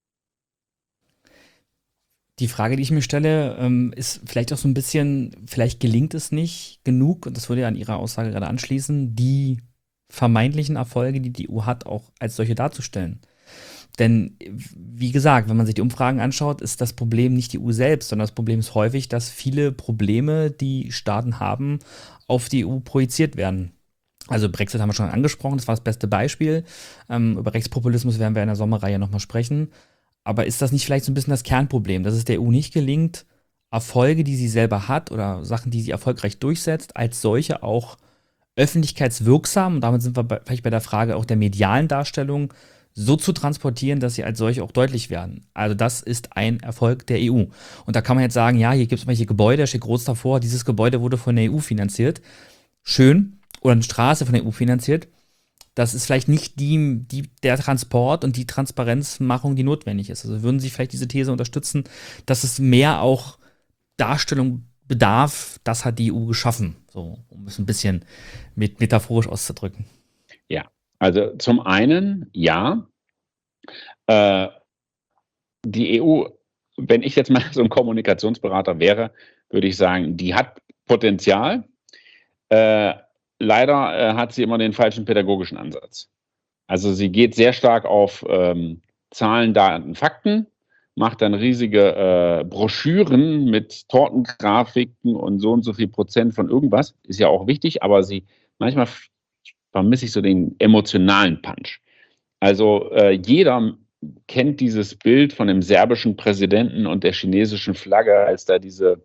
Die Frage, die ich mir stelle, ähm, ist vielleicht auch so ein bisschen, vielleicht gelingt es nicht genug, und das würde ja an Ihrer Aussage gerade anschließen, die vermeintlichen Erfolge, die die E U hat, auch als solche darzustellen. Denn, wie gesagt, wenn man sich die Umfragen anschaut, ist das Problem nicht die E U selbst, sondern das Problem ist häufig, dass viele Probleme, die Staaten haben, auf die E U projiziert werden. Also Brexit haben wir schon angesprochen, das war das beste Beispiel. Ähm, über Rechtspopulismus werden wir in der Sommerreihe nochmal sprechen. Aber ist das nicht vielleicht so ein bisschen das Kernproblem, dass es der E U nicht gelingt, Erfolge, die sie selber hat oder Sachen, die sie erfolgreich durchsetzt, als solche auch öffentlichkeitswirksam, und damit sind wir bei, vielleicht bei der Frage auch der medialen Darstellung, so zu transportieren, dass sie als solche auch deutlich werden. Also das ist ein Erfolg der E U. Und da kann man jetzt sagen, ja, hier gibt es welche Gebäude, da steht groß davor, dieses Gebäude wurde von der E U finanziert. Schön. Oder eine Straße von der E U finanziert. Das ist vielleicht nicht die, die, der Transport und die Transparenzmachung, die notwendig ist. Also würden Sie vielleicht diese These unterstützen, dass es mehr auch Darstellung bedarf, das hat die E U geschaffen, so um es ein bisschen mit metaphorisch auszudrücken. Ja, also zum einen, ja, äh, die E U, wenn ich jetzt mal so ein Kommunikationsberater wäre, würde ich sagen, die hat Potenzial. Äh, leider äh, hat sie immer den falschen pädagogischen Ansatz. Also sie geht sehr stark auf ähm, Zahlen, Daten, Fakten, macht dann riesige äh, Broschüren mit Tortengrafiken und so und so viel Prozent von irgendwas. Ist ja auch wichtig, aber sie manchmal vermisse ich so den emotionalen Punch. Also äh, jeder kennt dieses Bild von dem serbischen Präsidenten und der chinesischen Flagge, als da diese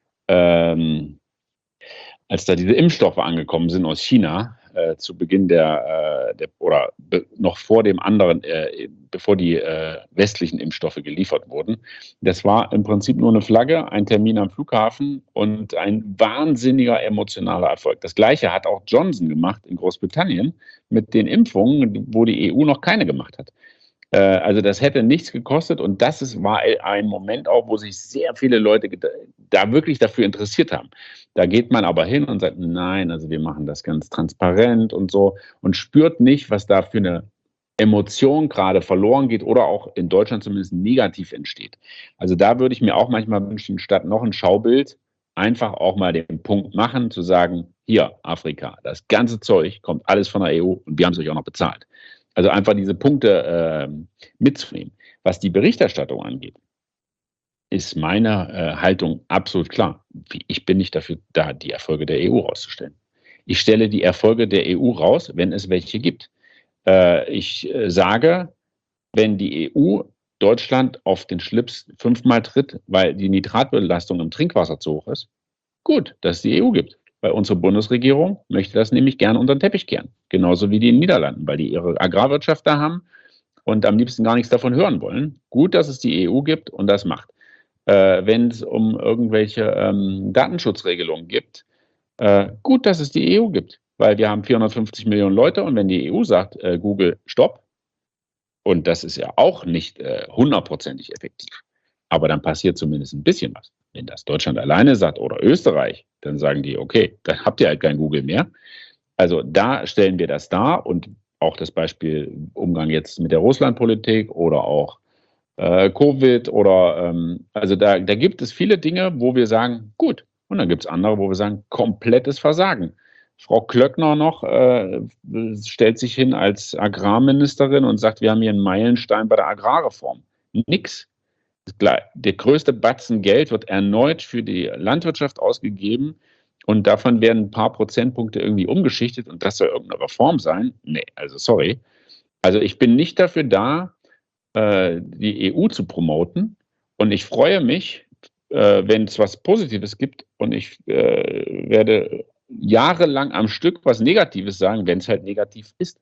ähm, als da diese Impfstoffe angekommen sind aus China äh, zu Beginn der, äh, der oder be, noch vor dem anderen, äh, bevor die äh, westlichen Impfstoffe geliefert wurden. Das war im Prinzip nur eine Flagge, ein Termin am Flughafen und ein wahnsinniger emotionaler Erfolg. Das Gleiche hat auch Johnson gemacht in Großbritannien mit den Impfungen, wo die E U noch keine gemacht hat. Äh, also das hätte nichts gekostet und das ist, war ein Moment auch, wo sich sehr viele Leute da wirklich dafür interessiert haben. Da geht man aber hin und sagt, nein, also wir machen das ganz transparent und so und spürt nicht, was da für eine Emotion gerade verloren geht oder auch in Deutschland zumindest negativ entsteht. Also da würde ich mir auch manchmal wünschen, statt noch ein Schaubild, einfach auch mal den Punkt machen, zu sagen, hier, Afrika, das ganze Zeug kommt alles von der E U und wir haben es euch auch noch bezahlt. Also einfach diese Punkte äh, mitzunehmen. Was die Berichterstattung angeht, ist meine äh, Haltung absolut klar. Ich bin nicht dafür da, die Erfolge der E U rauszustellen. Ich stelle die Erfolge der E U raus, wenn es welche gibt. Äh, ich äh, sage, wenn die E U Deutschland auf den Schlips fünfmal tritt, weil die Nitratbelastung im Trinkwasser zu hoch ist, Gut, dass es die E U gibt. Weil unsere Bundesregierung möchte das nämlich gerne unter den Teppich kehren. Genauso wie die in den Niederlanden, weil die ihre Agrarwirtschaft da haben und am liebsten gar nichts davon hören wollen. Gut, dass es die E U gibt und das macht. Äh, wenn es um irgendwelche ähm, Datenschutzregelungen gibt, äh, gut, dass es die E U gibt. Weil wir haben vierhundertfünfzig Millionen Leute und wenn die E U sagt, äh, Google, stopp, und das ist ja auch nicht äh, hundertprozentig effektiv, aber dann passiert zumindest ein bisschen was. Wenn das Deutschland alleine sagt oder Österreich, dann sagen die, okay, dann habt ihr halt kein Google mehr. Also da stellen wir das dar und auch das Beispiel Umgang jetzt mit der Russlandpolitik oder auch äh, Covid oder ähm, also da, da gibt es viele Dinge, wo wir sagen, gut, und dann gibt es andere, wo wir sagen, komplettes Versagen. Frau Klöckner noch äh, stellt sich hin als Agrarministerin und sagt, wir haben hier einen Meilenstein bei der Agrarreform. Nix. Der größte Batzen Geld wird erneut für die Landwirtschaft ausgegeben und davon werden ein paar Prozentpunkte irgendwie umgeschichtet und das soll irgendeine Reform sein? Nee, also sorry. Also ich bin nicht dafür da, äh, die E U zu promoten und ich freue mich, äh, wenn es was Positives gibt und ich äh, werde jahrelang am Stück was Negatives sagen, wenn es halt negativ ist.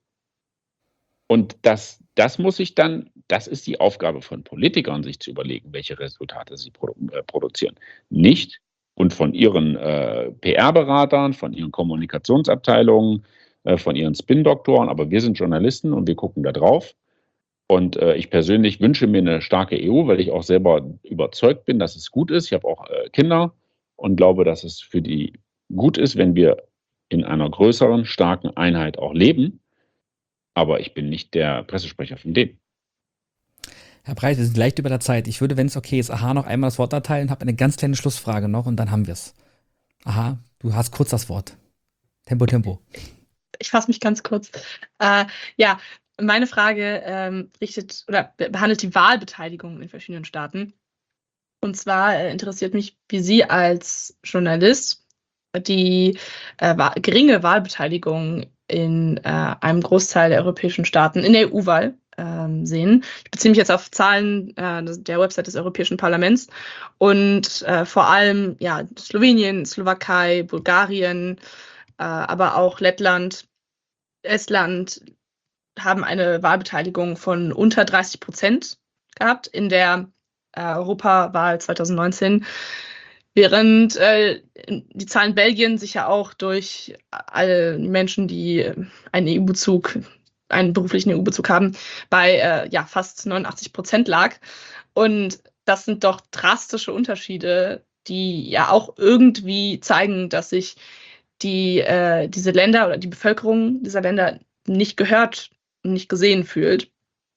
Und das, das muss ich dann, das ist die Aufgabe von Politikern, sich zu überlegen, welche Resultate sie produ äh, produzieren. Nicht und von ihren äh, P R-Beratern, von ihren Kommunikationsabteilungen, äh, von ihren Spin-Doktoren, aber wir sind Journalisten und wir gucken da drauf. Und äh, ich persönlich wünsche mir eine starke E U, weil ich auch selber überzeugt bin, dass es gut ist. Ich habe auch äh, Kinder und glaube, dass es für die gut ist, wenn wir in einer größeren, starken Einheit auch leben. Aber ich bin nicht der Pressesprecher von denen. Herr Breit, wir sind leicht über der Zeit. Ich würde, wenn es okay ist, Aha noch einmal das Wort erteilen, habe eine ganz kleine Schlussfrage noch und dann haben wir es. Aha, du hast kurz das Wort. Tempo, Tempo. Ich fasse mich ganz kurz. Äh, ja, meine Frage ähm, richtet oder behandelt die Wahlbeteiligung in verschiedenen Staaten. Und zwar äh, interessiert mich, wie Sie als Journalist die äh, wa geringe Wahlbeteiligung in äh, einem Großteil der europäischen Staaten in der E U-Wahl ähm, sehen. Ich beziehe mich jetzt auf Zahlen äh, der Website des Europäischen Parlaments und äh, vor allem ja, Slowenien, Slowakei, Bulgarien, äh, aber auch Lettland, Estland haben eine Wahlbeteiligung von unter dreißig Prozent gehabt in der äh, Europawahl zwanzig neunzehn. Während äh, die Zahlen Belgien sich ja auch durch alle Menschen, die einen E U-Bezug, einen beruflichen E U-Bezug haben, bei äh, ja, fast neunundachtzig Prozent lag. Und das sind doch drastische Unterschiede, die ja auch irgendwie zeigen, dass sich die, äh, diese Länder oder die Bevölkerung dieser Länder nicht gehört und nicht gesehen fühlt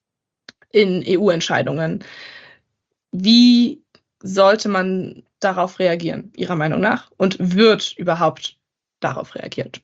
in E U-Entscheidungen. Wie sollte man darauf reagieren, Ihrer Meinung nach? Und wird überhaupt darauf reagiert?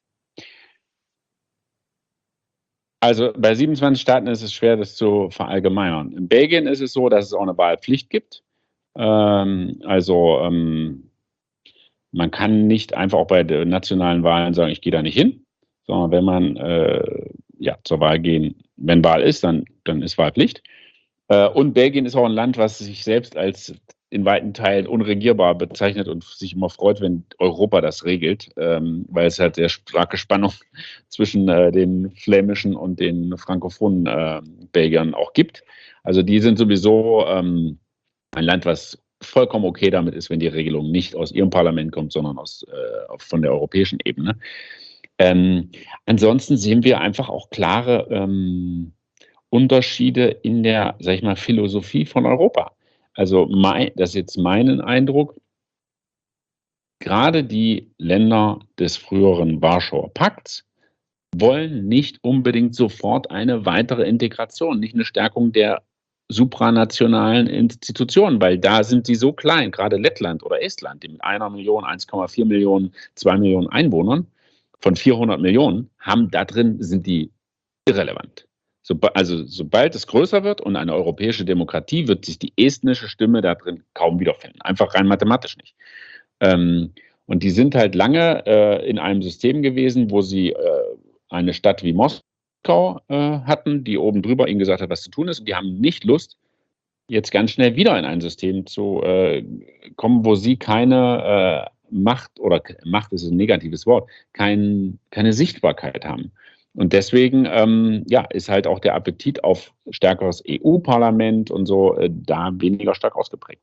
Also bei siebenundzwanzig Staaten ist es schwer, das zu verallgemeinern. In Belgien ist es so, dass es auch eine Wahlpflicht gibt. Ähm, also ähm, man kann nicht einfach auch bei den nationalen Wahlen sagen, ich gehe da nicht hin, sondern wenn man äh, ja, zur Wahl gehen, wenn Wahl ist, dann, dann ist Wahlpflicht. Äh, und Belgien ist auch ein Land, was sich selbst als in weiten Teilen unregierbar bezeichnet und sich immer freut, wenn Europa das regelt, ähm, weil es halt sehr starke Spannung zwischen äh, den flämischen und den frankophonen äh, Belgiern auch gibt. Also die sind sowieso ähm, ein Land, was vollkommen okay damit ist, wenn die Regelung nicht aus ihrem Parlament kommt, sondern aus, äh, von der europäischen Ebene. Ähm, ansonsten sehen wir einfach auch klare ähm, Unterschiede in der, sag ich mal, Philosophie von Europa. Also mein, das ist jetzt mein Eindruck, gerade die Länder des früheren Warschauer Pakts wollen nicht unbedingt sofort eine weitere Integration, nicht eine Stärkung der supranationalen Institutionen, weil da sind sie so klein, gerade Lettland oder Estland, die mit einer Million, eins Komma vier Millionen, zwei Millionen Einwohnern von vierhundert Millionen haben, da drin sind die irrelevant. So, also sobald es größer wird und eine europäische Demokratie, wird sich die estnische Stimme da drin kaum wiederfinden. Einfach rein mathematisch nicht. Ähm, und die sind halt lange äh, in einem System gewesen, wo sie äh, eine Stadt wie Moskau äh, hatten, die oben drüber ihnen gesagt hat, was zu tun ist. Und die haben nicht Lust, jetzt ganz schnell wieder in ein System zu äh, kommen, wo sie keine Macht, oder Macht ist ein negatives Wort, kein, keine Sichtbarkeit haben. Und deswegen ähm, ja, ist halt auch der Appetit auf stärkeres E U-Parlament und so äh, da weniger stark ausgeprägt.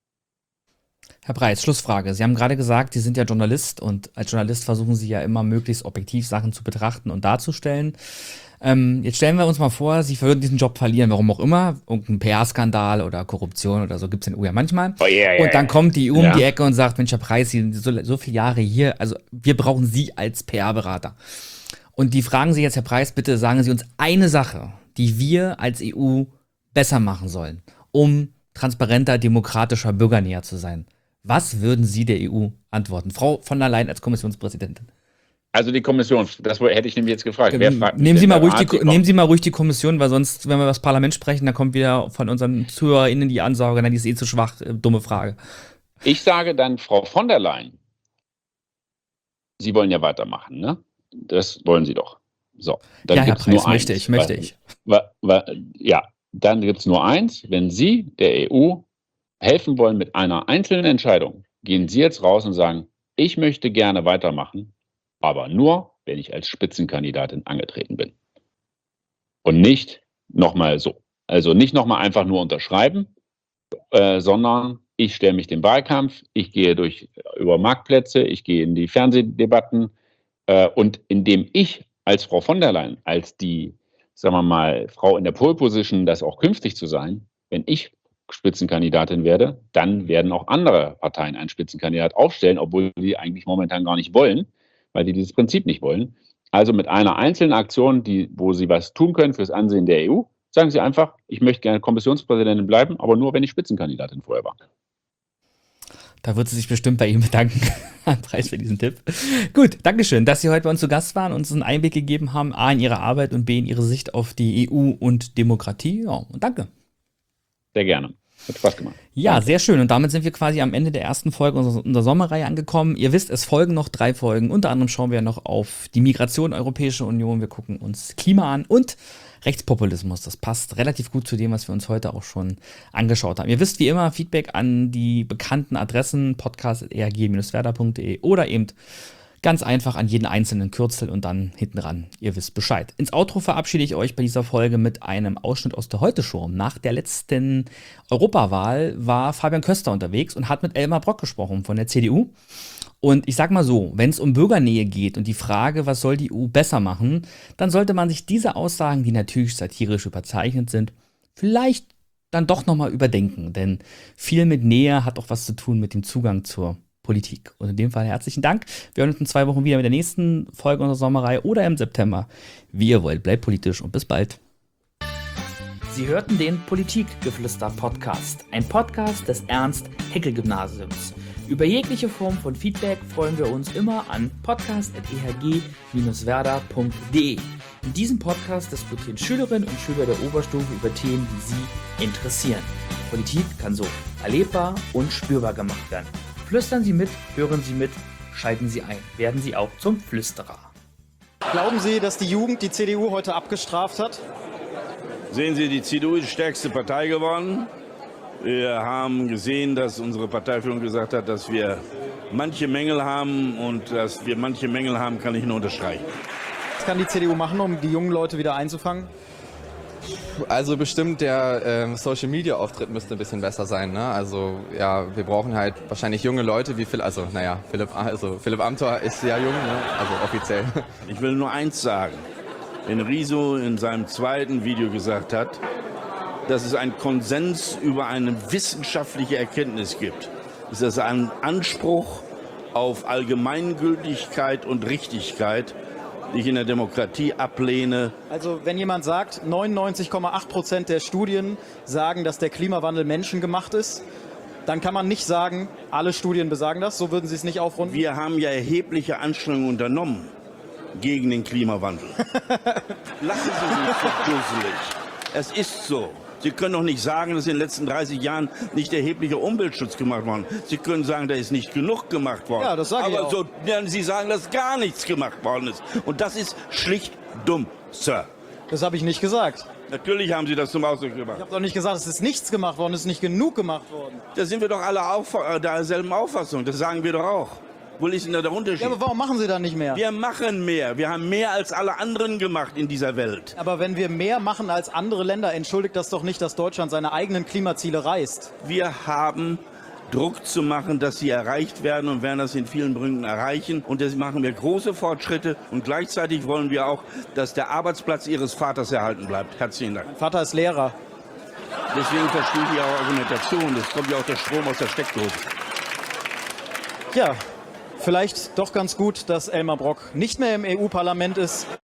Herr Preis, Schlussfrage. Sie haben gerade gesagt, Sie sind ja Journalist und als Journalist versuchen Sie ja immer möglichst objektiv Sachen zu betrachten und darzustellen. Ähm, jetzt stellen wir uns mal vor, Sie würden diesen Job verlieren, warum auch immer, irgendein P R-Skandal oder Korruption oder so gibt es in der E U ja manchmal. Oh, yeah, yeah, und dann kommt die E U ja. um die Ecke und sagt, Mensch, Herr Preis, Sie sind so, so viele Jahre hier, also wir brauchen Sie als P R-Berater. Und die fragen Sie jetzt, Herr Preis, bitte sagen Sie uns eine Sache, die wir als E U besser machen sollen, um transparenter, demokratischer, bürgernäher zu sein. Was würden Sie der E U antworten? Frau von der Leyen als Kommissionspräsidentin. Also die Kommission, das hätte ich nämlich jetzt gefragt. Wer fragt nehmen, Sie mal ruhig die, Rat, nehmen Sie mal ruhig die Kommission, weil sonst, wenn wir über das Parlament sprechen, dann kommt wieder von unseren ZuhörerInnen die Ansage, nein, die ist eh zu schwach, dumme Frage. Ich sage dann, Frau von der Leyen, Sie wollen ja weitermachen, ne? Das wollen Sie doch. So, dann ja, Herr gibt's Preis, nur möchte eins, ich, möchte weil, ich. Weil, weil, ja, dann gibt es nur eins. Wenn Sie der E U helfen wollen mit einer einzelnen Entscheidung, gehen Sie jetzt raus und sagen, ich möchte gerne weitermachen, aber nur, wenn ich als Spitzenkandidatin angetreten bin. Und nicht nochmal so. Also nicht nochmal einfach nur unterschreiben, äh, sondern ich stelle mich dem Wahlkampf, ich gehe durch über Marktplätze, ich gehe in die Fernsehdebatten äh, und indem ich als Frau von der Leyen, als die, sagen wir mal, Frau in der Pole Position, das auch künftig zu sein, wenn ich Spitzenkandidatin werde, dann werden auch andere Parteien einen Spitzenkandidat aufstellen, obwohl die eigentlich momentan gar nicht wollen, weil die dieses Prinzip nicht wollen. Also mit einer einzelnen Aktion, die, wo sie was tun können fürs Ansehen der E U, sagen sie einfach, ich möchte gerne Kommissionspräsidentin bleiben, aber nur, wenn ich Spitzenkandidatin vorher war. Da wird sie sich bestimmt bei Ihnen bedanken. Preis für diesen Tipp. Gut, Dankeschön, dass Sie heute bei uns zu Gast waren und uns einen Einblick gegeben haben, A, in Ihre Arbeit und B, in Ihre Sicht auf die E U und Demokratie. Ja, und danke. Sehr gerne. Hat Spaß gemacht. Ja, Danke. sehr schön. Und damit sind wir quasi am Ende der ersten Folge unserer, unserer Sommerreihe angekommen. Ihr wisst, es folgen noch drei Folgen. Unter anderem schauen wir noch auf die Migration Europäische Union. Wir gucken uns Klima an und Rechtspopulismus. Das passt relativ gut zu dem, was wir uns heute auch schon angeschaut haben. Ihr wisst wie immer, Feedback an die bekannten Adressen podcast punkt e r g bindestrich werder punkt de oder eben ganz einfach an jeden einzelnen Kürzel und dann hinten ran. Ihr wisst Bescheid. Ins Outro verabschiede ich euch bei dieser Folge mit einem Ausschnitt aus der Heute-Show. Nach der letzten Europawahl war Fabian Köster unterwegs und hat mit Elmar Brok gesprochen von der C D U. Und ich sag mal so, wenn es um Bürgernähe geht und die Frage, was soll die E U besser machen, dann sollte man sich diese Aussagen, die natürlich satirisch überzeichnet sind, vielleicht dann doch nochmal überdenken. Denn viel mit Nähe hat auch was zu tun mit dem Zugang zur Politik. Und in dem Fall herzlichen Dank. Wir hören uns in zwei Wochen wieder mit der nächsten Folge unserer Sommerreihe oder im September. Wie ihr wollt, bleibt politisch und bis bald. Sie hörten den Politikgeflüster-Podcast, ein Podcast des Ernst-Haeckel-Gymnasiums. Über jegliche Form von Feedback freuen wir uns immer an podcast punkt e h g bindestrich werder punkt de. In diesem Podcast diskutieren Schülerinnen und Schüler der Oberstufe über Themen, die sie interessieren. Politik kann so erlebbar und spürbar gemacht werden. Flüstern Sie mit, hören Sie mit, schalten Sie ein, werden Sie auch zum Flüsterer. Glauben Sie, dass die Jugend die C D U heute abgestraft hat? Sehen Sie, die C D U ist die stärkste Partei geworden. Wir haben gesehen, dass unsere Parteiführung gesagt hat, dass wir manche Mängel haben und dass wir manche Mängel haben, kann ich nur unterstreichen. Was kann die C D U machen, um die jungen Leute wieder einzufangen? Also bestimmt der ähm, Social-Media-Auftritt müsste ein bisschen besser sein. Ne? Also ja, wir brauchen halt wahrscheinlich junge Leute wie Philipp, also naja, Philipp, also Philipp Amthor ist ja jung, ne? Also offiziell. Ich will nur eins sagen, wenn Riso in seinem zweiten Video gesagt hat, dass es einen Konsens über eine wissenschaftliche Erkenntnis gibt, ist das ein Anspruch auf Allgemeingültigkeit und Richtigkeit, die ich in der Demokratie ablehne. Also wenn jemand sagt, neunundneunzig Komma acht Prozent der Studien sagen, dass der Klimawandel menschengemacht ist, dann kann man nicht sagen, alle Studien besagen das, so würden Sie es nicht aufrunden? Wir haben ja erhebliche Anstrengungen unternommen gegen den Klimawandel. Lassen Sie sich so dusselig. Es ist so. Sie können doch nicht sagen, dass in den letzten dreißig Jahren nicht erheblicher Umweltschutz gemacht worden ist. Sie können sagen, da ist nicht genug gemacht worden. Ja, das sage ich Aber auch. so, ja, Sie sagen, dass gar nichts gemacht worden ist. Und das ist schlicht dumm, Sir. Das habe ich nicht gesagt. Natürlich haben Sie das zum Ausdruck gebracht. Ich habe doch nicht gesagt, es ist nichts gemacht worden, es ist nicht genug gemacht worden. Da sind wir doch alle auf, äh, derselben Auffassung. Das sagen wir doch auch. Wo ist denn da der Unterschied? Ja, aber warum machen Sie dann nicht mehr? Wir machen mehr. Wir haben mehr als alle anderen gemacht in dieser Welt. Aber wenn wir mehr machen als andere Länder, entschuldigt das doch nicht, dass Deutschland seine eigenen Klimaziele reißt. Wir haben Druck zu machen, dass sie erreicht werden und werden das in vielen Punkten erreichen. Und deswegen machen wir große Fortschritte. Und gleichzeitig wollen wir auch, dass der Arbeitsplatz Ihres Vaters erhalten bleibt. Herzlichen Dank. Mein Vater ist Lehrer. Deswegen verstehe ich Ihre Argumentation. Das kommt ja auch der Strom aus der Steckdose. Ja, vielleicht doch ganz gut, dass Elmar Brok nicht mehr im E U-Parlament ist.